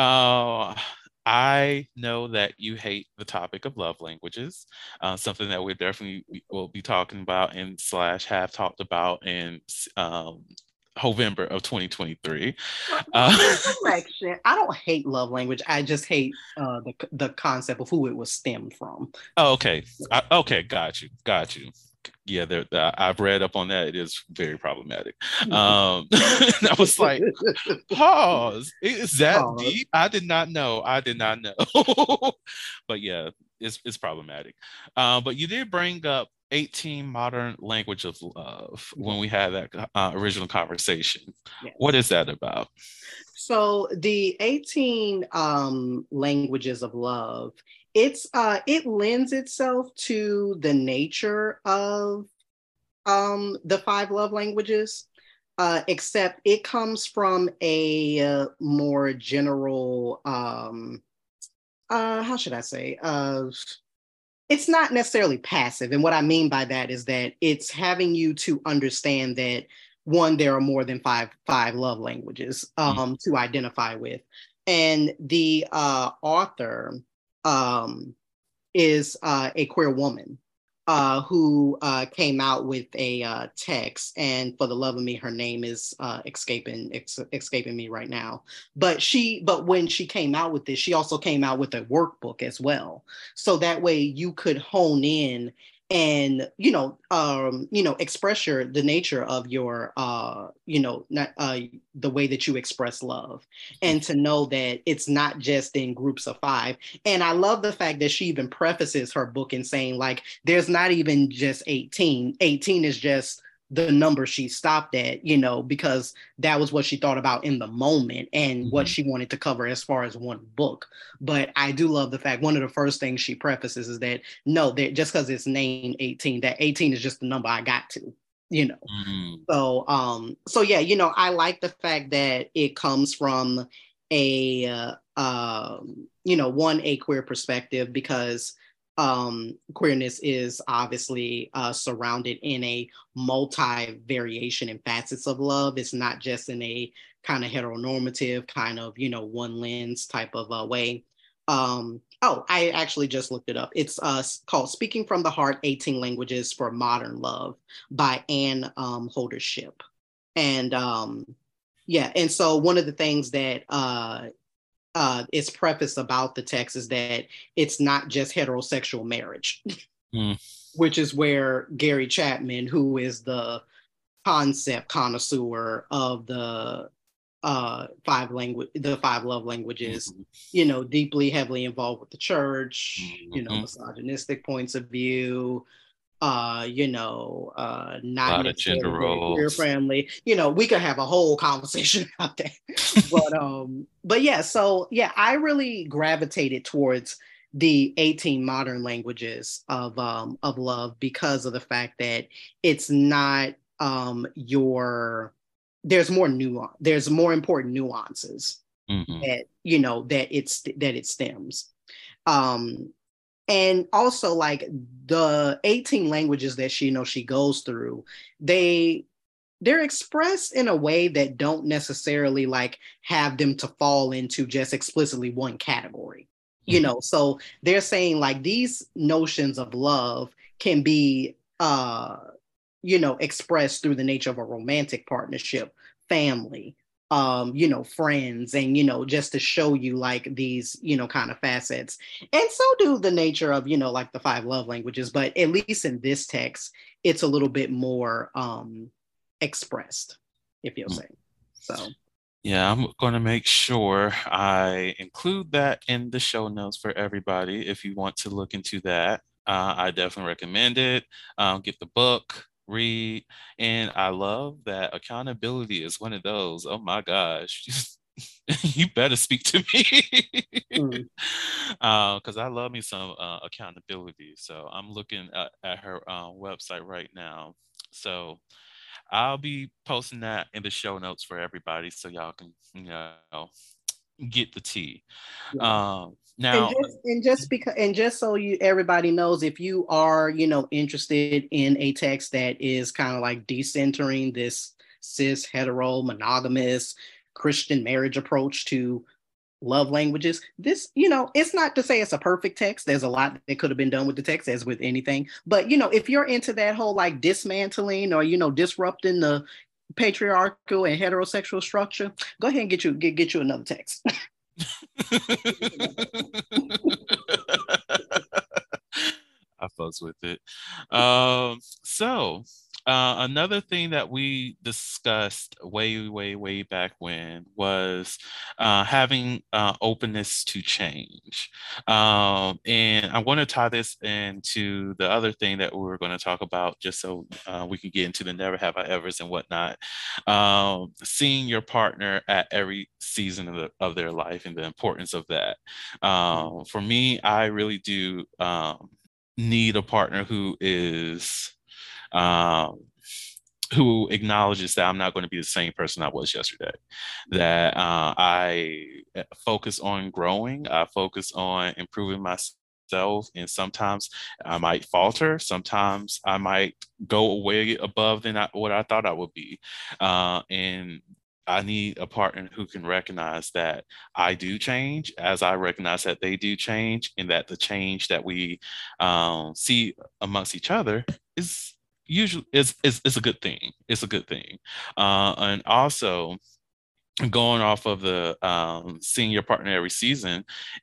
I know that you hate the topic of love languages, something that we definitely will be talking about and / have talked about in November of 2023. I don't hate love language. I just hate the concept of who it was stemmed from. Oh, okay. Okay, got you. Yeah, I've read up on that. It is very problematic. I was like, pause. Is that deep? I did not know. But yeah, it's problematic. But you did bring up 18 modern language of love when we had that original conversation. Yes. What is that about? So the 18 languages of love, it lends itself to the nature of the 5 love languages, except it comes from a more general, how should I say? It's not necessarily passive. And what I mean by that is that it's having you to understand that, one, there are more than five love languages to identify with. And the author is a queer woman who came out with a text, and for the love of me, her name is escaping me right now. But when she came out with this, she also came out with a workbook as well, so that way you could hone in and express the nature of your the way that you express love, and to know that it's not just in groups of 5. And I love the fact that she even prefaces her book in saying, like, there's not even just 18 is just the number she stopped at, because that was what she thought about in the moment and what she wanted to cover as far as one book. But I do love the fact, one of the first things she prefaces is that, no, that just because it's named 18, that 18 is just the number I got to, So yeah, I like the fact that it comes from a queer perspective, because queerness is obviously surrounded in a multi-variation and facets of love. It's not just in a kind of heteronormative kind of, one lens type of way. I actually just looked it up. It's called Speaking from the Heart, 18 Languages for Modern Love by Anne Holder Shipp. And and so one of the things that is prefaced about the text is that it's not just heterosexual marriage, which is where Gary Chapman, who is the concept connoisseur of the 5 love languages, deeply heavily involved with the church, misogynistic points of view, not necessarily queer friendly. We could have a whole conversation about that. But yeah, so yeah, I really gravitated towards the 18 modern languages of love because of the fact that it's not there's more nuance, there's more important nuances that it stems. And also, like, the 18 languages that she goes through, they're expressed in a way that don't necessarily like have them to fall into just explicitly one category. So they're saying, like, these notions of love can be expressed through the nature of a romantic partnership, family, friends, and, just to show you like these, kind of facets. And so do the nature of, like the 5 love languages. But at least in this text, it's a little bit more expressed, if you'll say. So yeah, I'm going to make sure I include that in the show notes for everybody if you want to look into that. I definitely recommend it. Get the book, read, and I love that accountability is one of those. Oh my gosh. You better speak to me because I love me some accountability. So I'm looking at her website right now. So I'll be posting that in the show notes for everybody so y'all can, get the tea. yeah. Now, And just so you everybody knows, if you are, interested in a text that is kind of like decentering this cis hetero monogamous Christian marriage approach to love languages, this, it's not to say it's a perfect text. There's a lot that could have been done with the text, as with anything. But if you're into that whole like dismantling or disrupting the patriarchal and heterosexual structure, go ahead and get you another text. I fuss with it. So another thing that we discussed way back when was having openness to change. And I want to tie this into the other thing that we were going to talk about, just so we can get into the never have I evers and whatnot. Seeing your partner at every season of their life and the importance of that. For me, I really do need a partner who is who acknowledges that I'm not going to be the same person I was yesterday, that I focus on growing, I focus on improving myself, and sometimes I might falter, sometimes I might go way above than what I thought I would be, and I need a partner who can recognize that I do change as I recognize that they do change, and that the change that we see amongst each other is usually is a good thing. It's a good thing. And also going off of the seeing your partner every season,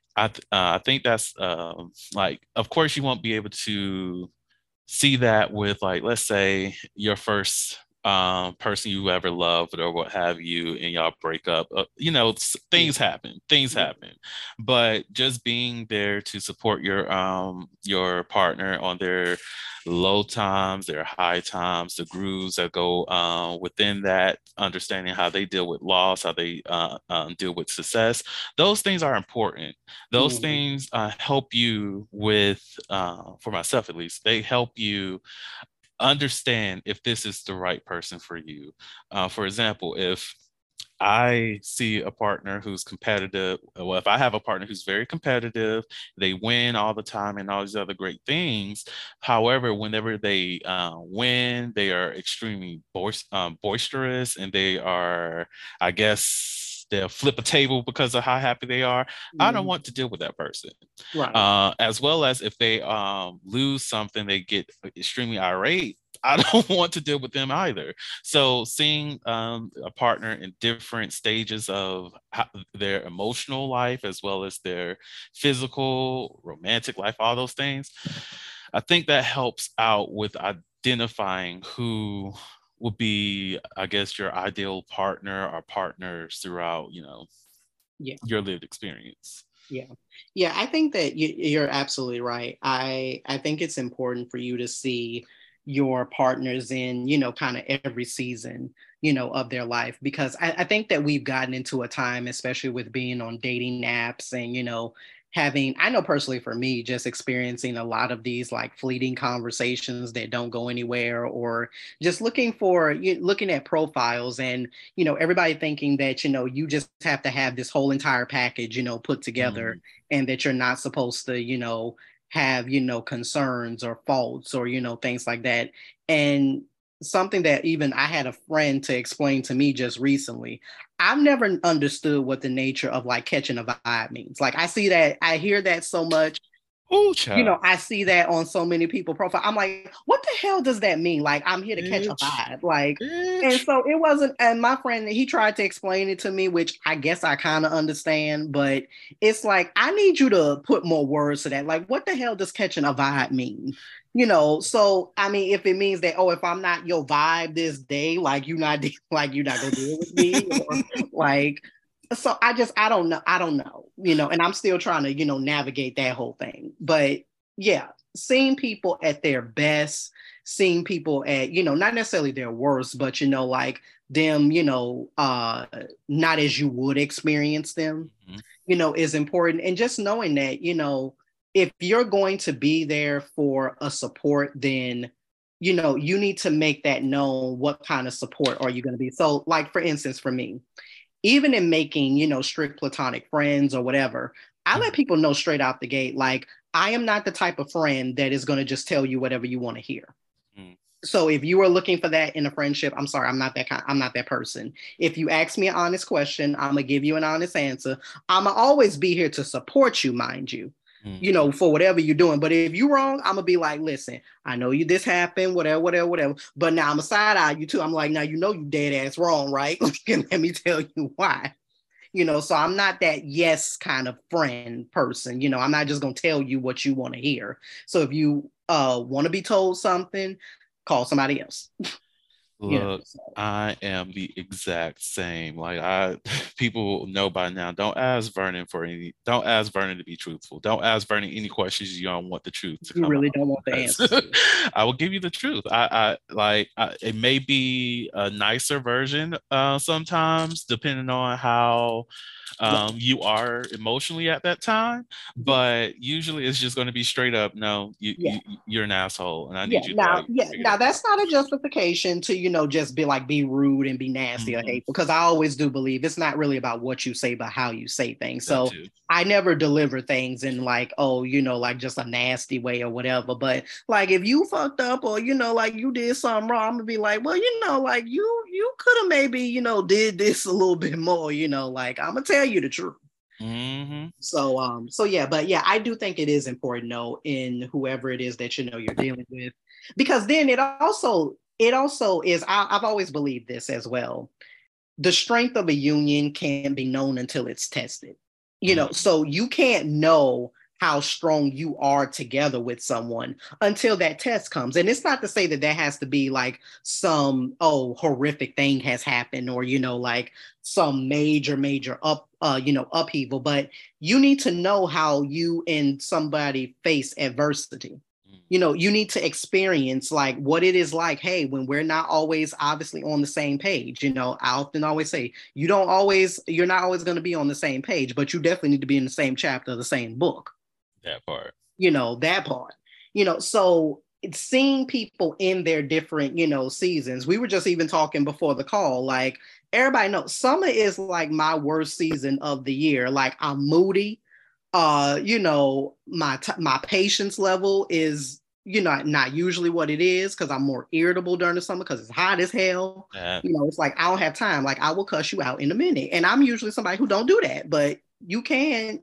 I think that's like, of course you won't be able to see that with, like, let's say your first person you ever loved or what have you, and y'all break up. Things happen, but just being there to support your partner on their low times, their high times, the grooves that go within that, understanding how they deal with loss, how they deal with success. Those things are important. Those things help you with, for myself at least, they help you understand if this is the right person for you. For example, if I see a partner who's competitive, well, if I have a partner who's very competitive, they win all the time and all these other great things. However, whenever they win, they are extremely boisterous, and they are, I guess, they'll flip a table because of how happy they are. I don't want to deal with that person. Right. As well as if they lose something, they get extremely irate. I don't want to deal with them either. So seeing a partner in different stages of their emotional life, as well as their physical, romantic life, all those things, I think that helps out with identifying who would be, I guess, your ideal partner or partners throughout, your lived experience. Yeah, I think that you're absolutely right. I think it's important for you to see your partners in, kind of every season, of their life, because I think that we've gotten into a time, especially with being on dating apps and, I know personally for me, just experiencing a lot of these like fleeting conversations that don't go anywhere, or just looking at profiles and, everybody thinking that, you just have to have this whole entire package, put together, and that you're not supposed to, have, concerns or faults or, things like that. And something that even I had a friend to explain to me just recently, I've never understood what the nature of like catching a vibe means. Like I hear that so much, Oh, You child. know, I see that on so many people profile. I'm like, what the hell does that mean? Like, I'm here to catch a Bitch. vibe. Like, and Bitch. so it wasn't, and my friend, he tried to explain it to me, which I guess I kind of understand, but it's like, I need you to put more words to that. Like, what the hell does catching a vibe mean? You know, so I mean, if it means that, oh, if I'm not your vibe this day, like you not like you're not gonna deal with me, or like so I don't know. I don't know, you know, and I'm still trying to, you know, navigate that whole thing. But yeah, seeing people at their best, seeing people at, you know, not necessarily their worst, but you know, like them, you know, not as you would experience them, Mhm. you know, is important. And just knowing that, you know, if you're going to be there for a support, then you know, you need to make that known. What kind of support are you going to be? So, like for instance, for me, even in making, you know, strict platonic friends or whatever, I let Mhm. people know straight out the gate, like, I am not the type of friend that is going to just tell you whatever you want to hear. Mhm. So if you are looking for that in a friendship, I'm sorry, I'm not that person. If you ask me an honest question, I'm gonna give you an honest answer. I'm gonna always be here to support you, mind you, you Mhm. know, for whatever you're doing. But if you're wrong, I'm gonna be like, listen, I know you this happened, whatever, whatever, whatever. But now I'm a side eye you too. I'm like, now you know you dead ass wrong, right? Let me tell you why. You know, so I'm not that yes kind of friend person. You know, I'm not just gonna tell you what you want to hear. So if you want to be told something, call somebody else. You know, Look, so I am the exact same. Like I people know by now, don't ask Vernon to be truthful. Don't ask Vernon any questions you don't want the truth to you come really out. don't want the Because answers to. I will give you the truth. It may be a nicer version sometimes, depending on how Yeah, you are emotionally at that time, yeah, but usually it's just going to be straight up, no, yeah. you're an asshole, and I Yeah, need you to like figure now that that's out. not a justification to, you know, just be rude and be nasty or Mhm. hateful, because I always do believe it's not really about what you say, but how you say things. That So too. I never deliver things in like, oh, you know, like just a nasty way or whatever. But like if you fucked up or, you know, like you did something wrong, I'm gonna be like, well, you know, like you could have maybe, you know, did this a little bit more, you know, like I'm gonna tell you the truth. Hmm. So so yeah, but yeah, I do think it is important though in whoever it is that you know you're dealing with, because then it also is. I've always believed this as well. The strength of a union can't be known until it's tested. You know, Hmm. so you can't know how strong you are together with someone until that test comes. And it's not to say that that has to be like some horrific thing has happened, or you know, like some major you know, upheaval, but you need to know how you and somebody face adversity. You know, you need to experience like what it is like, hey, when we're not always obviously on the same page. You know, I often always say you're not always going to be on the same page, but you definitely need to be in the same chapter of the same book. That part. You know, that part. You know, so it's seeing people in their different, you know, seasons. We were just even talking before the call, like everybody knows summer is like my worst season of the year. Like I'm moody. You know, my patience level is, you know, not usually what it is, because I'm more irritable during the summer because it's hot as hell. That You know, it's like I don't have time. Like I will cuss you out in a minute. And I'm usually somebody who don't do that, but you can,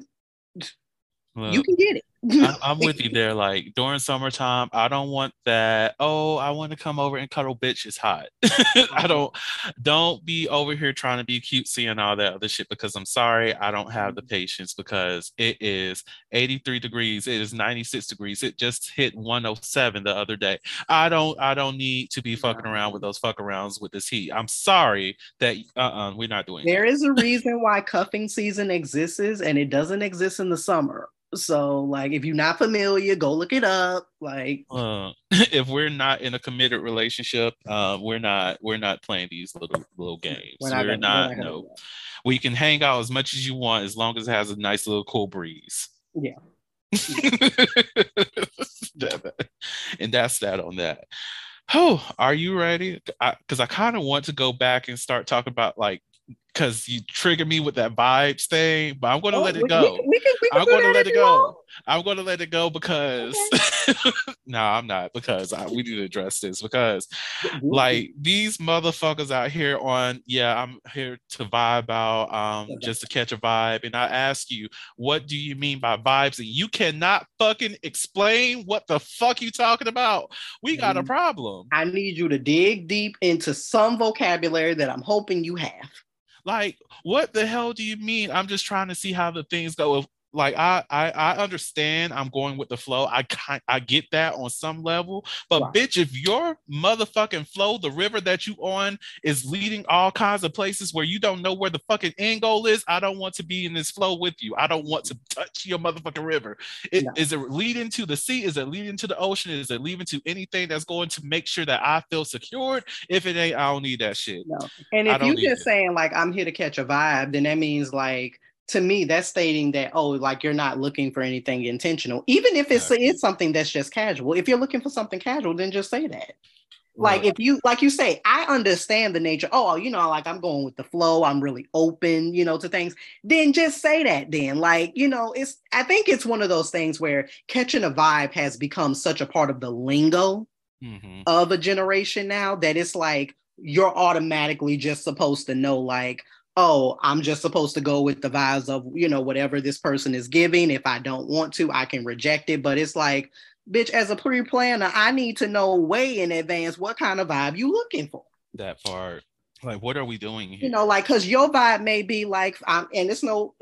you look, can get I'm with it. you there. Like during summertime, I don't want that. Oh, I want to come over and cuddle, bitch. It's hot. I don't be over here trying to be cutesy and all that other shit, because I'm sorry, I don't have the patience, because it is 83 degrees. It is 96 degrees. It just hit 107 the other day. I don't need to be fucking around with those fuck arounds with this heat. I'm sorry that we're not doing There that. is a reason why cuffing season exists, and it doesn't exist in the summer. So, like, if you're not familiar, go look it up. Like, If we're not in a committed relationship, we're not playing these little games. We're we're not. not gonna No, do we can hang out as much as you want, as long as it has a nice little cool breeze. that. Yeah, yeah, yeah. And that's that on that. Oh, are you ready? Because I kind of want to go back and start talking about like because you trigger me with that vibes thing, but I'm going to let it we go. can I'm do going to that let if it you want. go. I'm going to let it go because Okay. no, I'm not, because we need to address this because We- like these motherfuckers out here on, yeah, I'm here to vibe out, just to catch a vibe. And I ask you, what do you mean by vibes? And you cannot fucking explain what the fuck you talking about. We got a problem. I need you to dig deep into some vocabulary that I'm hoping you have. Like, what the hell do you mean? I'm just trying to see how the things go. Like, I understand. I'm going with the flow. I get that on some level. But Right. bitch, if your motherfucking flow, the river that you on, is leading all kinds of places where you don't know where the fucking end goal is, I don't want to be in this flow with you. I don't want to touch your motherfucking river. No. Is it leading to the sea? Is it leading to the ocean? Is it leading to anything that's going to make sure that I feel secured? If it ain't, I don't need that shit. No. And I if don't you need just it. saying like I'm here to catch a vibe, then that means like to me that's stating that like you're not looking for anything intentional. Even if it's something that's just casual. If you're looking for something casual, then just say that. Like if you like you say, I understand the nature. Oh, like I'm going with the flow. I'm really open, to things. Then just say that. Then, like, I think it's one of those things where catching a vibe has become such a part of the lingo of a generation now that it's like you're automatically just supposed to know, like, oh, I'm just supposed to go with the vibes of, whatever this person is giving. If I don't want to, I can reject it. But it's like, bitch, as a pre-planner, I need to know way in advance what kind of vibe you looking for. That part. Like, what are we doing here? Like, because your vibe may be like, and it's no,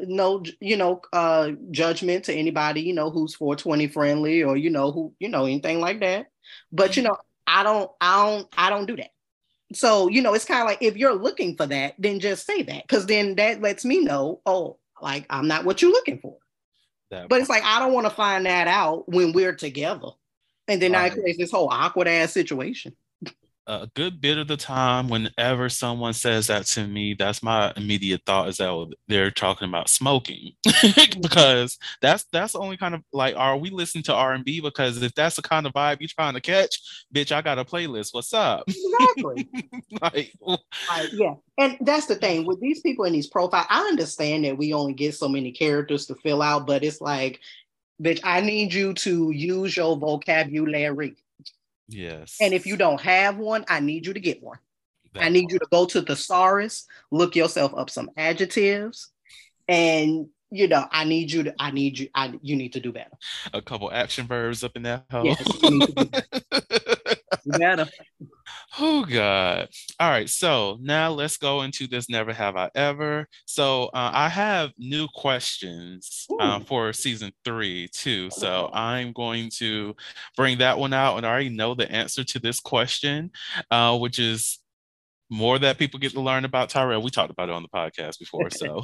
judgment to anybody, who's 420 friendly or, who, anything like that. But, I don't do that. So, it's kind of like, if you're looking for that, then just say that. Because then that lets me know, oh, like, I'm not what you're looking for. But it's like, I don't want to find that out when we're together. And then I create this whole awkward ass situation. A good bit of the time, whenever someone says that to me, that's my immediate thought is that they're talking about smoking, because that's the only kind of like, are we listening to R&B? Because if that's the kind of vibe you're trying to catch, bitch, I got a playlist. What's up? Exactly. Yeah. And that's the thing with these people in these profiles. I understand that we only get so many characters to fill out, but it's like, bitch, I need you to use your vocabulary. Yes. And if you don't have one, I need you to get one. I need you to go to thesaurus, look yourself up some adjectives, and you need to do better. A couple action verbs up in that hole. Yes, you need to do better. Oh God. All right. So now let's go into this never have I ever. So I have new questions for season 3 too. So I'm going to bring that one out, and I already know the answer to this question, which is more that people get to learn about Tyrell. We talked about it on the podcast before. So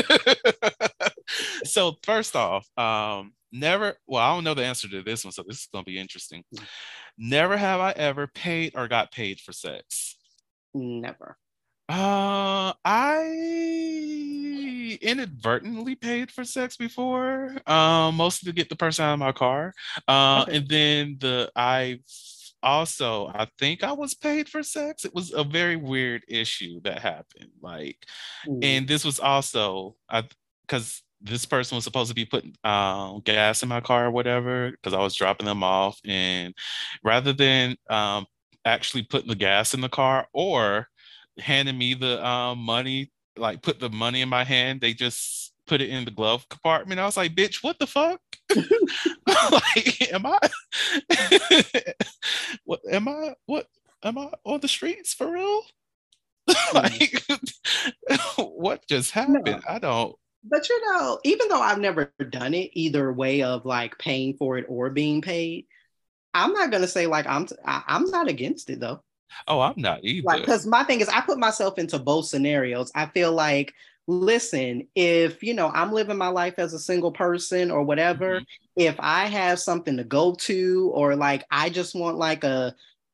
so first off, I don't know the answer to this one, so this is going to be interesting. Never have I ever paid or got paid for sex. Never. I inadvertently paid for sex before, mostly to get the person out of my car. And then I think I was paid for sex. It was a very weird issue that happened. Like, and this was also because this person was supposed to be putting gas in my car or whatever, because I was dropping them off, and rather than actually putting the gas in the car or handing me the money, like put the money in my hand, they just put it in the glove compartment. I was like, bitch, what the fuck? Like, am I on the streets for real? Like, what just happened? No. I don't. But even though I've never done it either way of like paying for it or being paid, I'm not gonna say like I'm not against it though. Oh, I'm not either. Like, because my thing is I put myself into both scenarios. I feel like, listen, if I'm living my life as a single person or whatever, if I have something to go to, or like I just want like a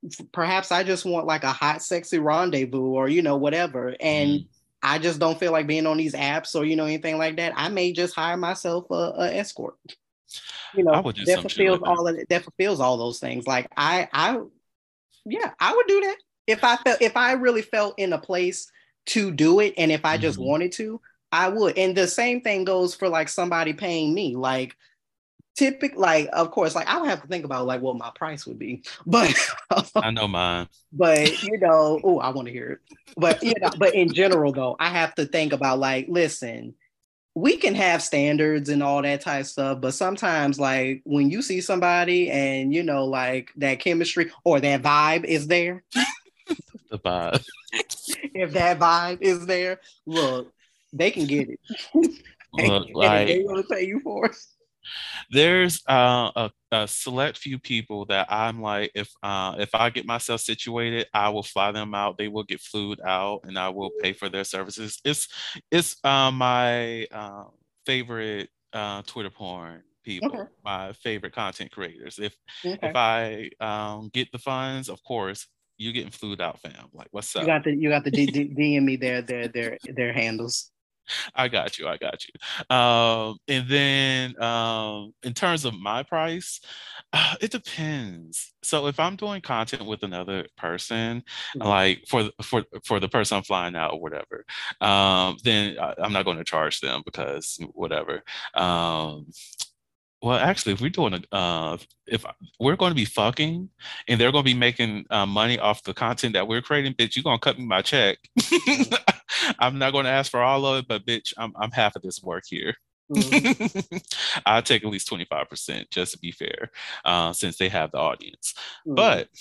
hot, sexy rendezvous or whatever, and I just don't feel like being on these apps or anything like that, I may just hire myself a escort. I would do that fulfills all those things. Like I would do that if I really felt in a place to do it. And if I just Mhm. wanted to, I would. And the same thing goes for like somebody paying me. Like typically, like of course, like I would have to think about like what my price would be. But I know mine. but you know, oh, I want to hear it. But you know, but in general though, I have to think about like, listen, we can have standards and all that type of stuff, but sometimes like when you see somebody and you know, like that chemistry or that vibe is there, The vibe. if that vibe is there, look, they can get it. and Look, if they like want to pay you for it. there's a select few people that I'm like, if I get myself situated, I will fly them out. They will get flued out, and I will pay for their services. It's my favorite Twitter porn Okay. people, my favorite content creators. If Okay. I get the funds, of course, you getting flued out, fam. Like, what's You up? got the DM me their handles. I got you. I got you. And then in terms of my price, it depends. So if I'm doing content with another person, Mhm. like for the person I'm flying out or whatever, then I'm not going to charge them because whatever. Um, well, actually, if we're going to be fucking and they're going to be making money off the content that we're creating, bitch, you're going to cut me my check. I'm not going to ask for all of it, but bitch, I'm half of this work here. Mhm. I'll take at least 25% just to be fair, since they have the audience. Mhm. But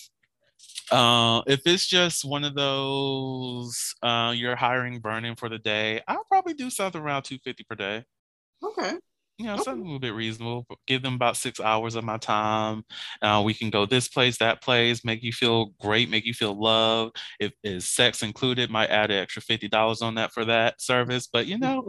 if it's just one of those you're hiring burning for the day, I'll probably do something around 250 per day. Okay. You know, Okay. something a little bit reasonable. Give them about 6 hours of my time. We can go this place, that place, make you feel great, make you feel loved. If is sex included, might add an extra $50 on that for that service. But you know,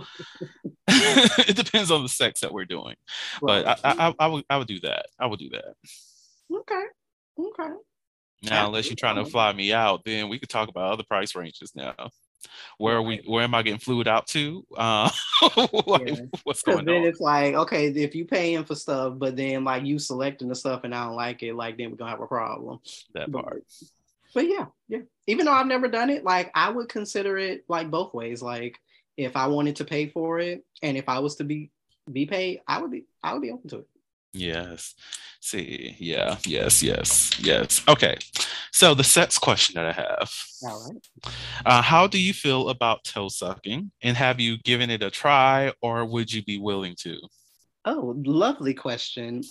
it depends on the sex that we're doing. But Right. I would do that. I would do that. Okay. Okay. Now, unless you're Absolutely. trying to fly me out, then we could talk about other price ranges now. Where are we? Right. Where am I getting flued out to? Like, Yeah. what's Because going then on? it's like, okay, if you paying for stuff, but then like you selecting the stuff and I don't like it, like then we're gonna have a problem. That But part. but yeah, yeah. Even though I've never done it, like I would consider it like both ways. Like if I wanted to pay for it and if I was to be paid, I would be open to it. Yes. See, yeah, yes, yes, yes. Okay. So the sex question that I have. All right. How do you feel about toe sucking? And have you given it a try or would you be willing to? Oh, lovely question.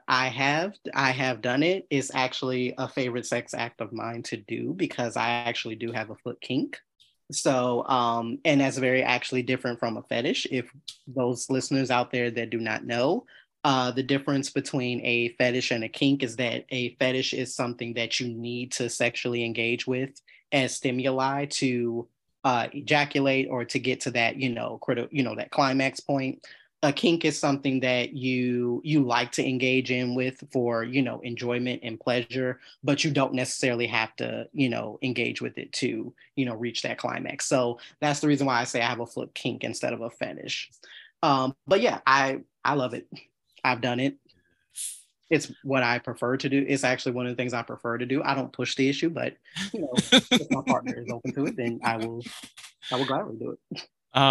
I have done it. It's actually a favorite sex act of mine to do because I actually do have a foot kink. So, and that's very actually different from a fetish. If those listeners out there that do not know, the difference between a fetish and a kink is that a fetish is something that you need to sexually engage with as stimuli to ejaculate or to get to that, that climax point. A kink is something that you like to engage in with for enjoyment and pleasure, but you don't necessarily have to engage with it to reach that climax. So that's the reason why I say I have a foot kink instead of a fetish. But yeah, I love it. I've done it. It's what I prefer to do. It's actually one of the things I prefer to do. I don't push the issue, but if my partner is open to it, then I will gladly do it.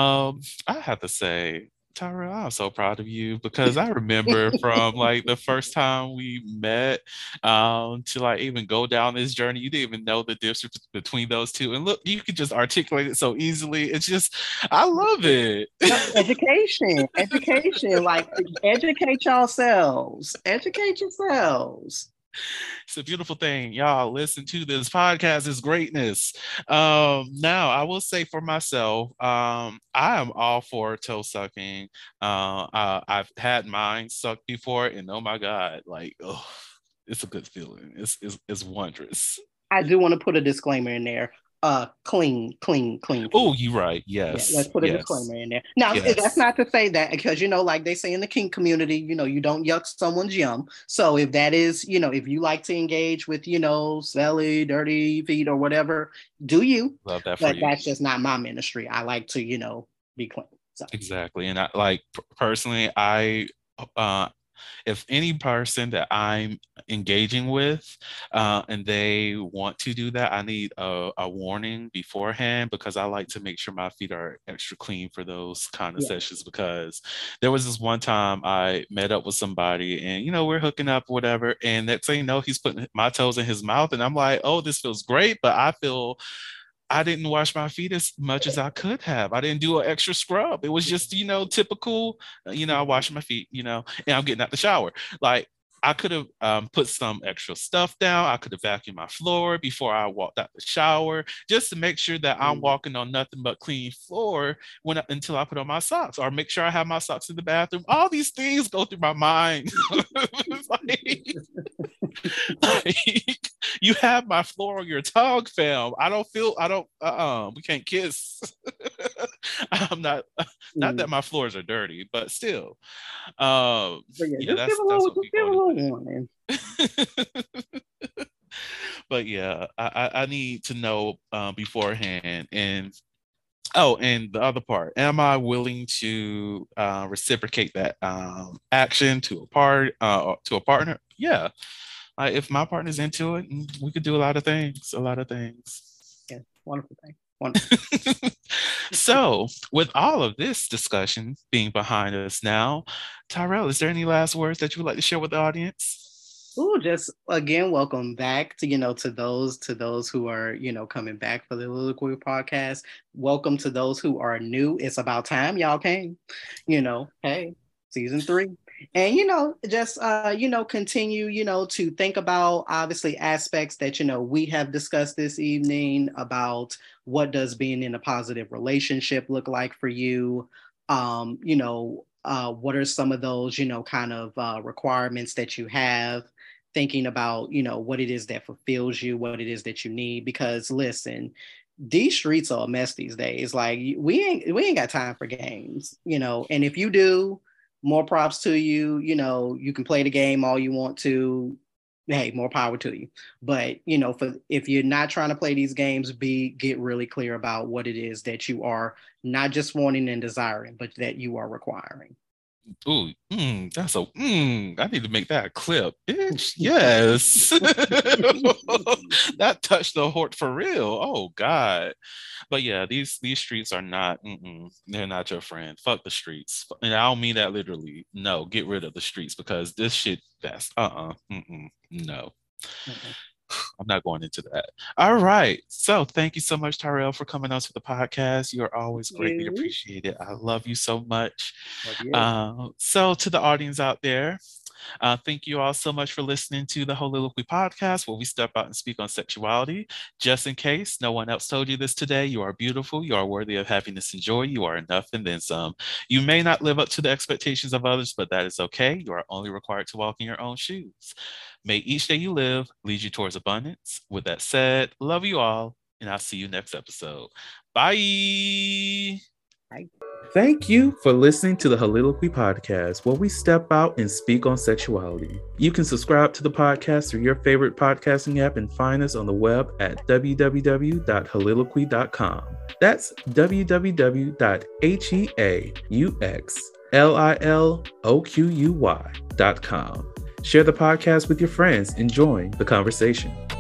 I have to say, Tyra, I'm so proud of you because I remember from like the first time we met to like even go down this journey, you didn't even know the difference between those two. And look, you could just articulate it so easily. It's just, I love it. No, education, like educate yourselves, educate yourselves. It's a beautiful thing. Y'all listen to this podcast is greatness. Now I will say for myself, I am all for toe sucking. I've had mine sucked before, and oh my God, like, oh, it's a good feeling. It's wondrous. I do want to put a disclaimer in there. Clean, clean, clean, clean. Oh, you're right. Yeah, let's Yes, put a yes, disclaimer in there. Now, that's yes. not to say that because like they say in the kink community, you don't yuck someone's yum. So if that is, if you like to engage with, smelly, dirty feet or whatever, do you? Love that for But you. that's just not my ministry. I like to, be clean. So Exactly. And I like personally, I uh if any person that I'm engaging with and they want to do that, I need a warning beforehand, because I like to make sure my feet are extra clean for those kind of sessions. Because there was this one time I met up with somebody and, we're hooking up or whatever. And next thing you know, he's putting my toes in his mouth. And I'm like, oh, this feels great. But I feel I didn't wash my feet as much as I could have. I didn't do an extra scrub. It was just, typical, I wash my feet, and I'm getting out the shower. Like, I could have put some extra stuff down. I could have vacuumed my floor before I walked out the shower, just to make sure that I'm walking on nothing but clean floor until I put on my socks, or make sure I have my socks in the bathroom. All these things go through my mind. like, you have my floor on your tongue, fam. We can't kiss. I'm not that my floors are dirty, but still. That's what we go. But yeah, I need to know beforehand. And and the other part, am I willing to reciprocate that action to a partner? Yeah. If my partner's into it, we could do a lot of things. Yeah, wonderful thing. Wonderful. So, with all of this discussion being behind us now, Tyrell, is there any last words that you would like to share with the audience? Just again, welcome back to to those who are coming back for the Holiliquid podcast. Welcome to those who are new. It's about time y'all came. Hey, season 3. And just continue to think about obviously aspects that we have discussed this evening about what does being in a positive relationship look like for you. What are some of those kind of requirements that you have, thinking about what it is that fulfills you, what it is that you need. Because listen, these streets are a mess these days. Like, we ain't got time for games, and if you do, more props to you. You can play the game all you want to. Hey, more power to you. But if you're not trying to play these games, get really clear about what it is that you are not just wanting and desiring, but that you are requiring. Ooh, that's I need to make that a clip, bitch. Yes. That touched the heart for real. Oh God. But yeah, these streets are not, they're not your friend. Fuck the streets. And I don't mean that literally. No, get rid of the streets, because this shit, that's no. I'm not going into that. All right. So thank you so much, Tyrell, for coming on to the podcast. You're always greatly appreciated. I love you so much. So to the audience out there, thank you all so much for listening to the Holiliquid podcast, where we step out and speak on sexuality. Just in case no one else told you this today, you are beautiful. You are worthy of happiness and joy. You are enough and then some. You may not live up to the expectations of others, but that is okay. You are only required to walk in your own shoes. May each day you live lead you towards abundance. With that said, love you all, and I'll see you next episode. Bye. Bye. Thank you for listening to the Holiliquid podcast, where we step out and speak on sexuality. You can subscribe to the podcast through your favorite podcasting app and find us on the web at www.holiliquid.com. That's www.HEAUXLILOQUY.com. Share the podcast with your friends and join the conversation.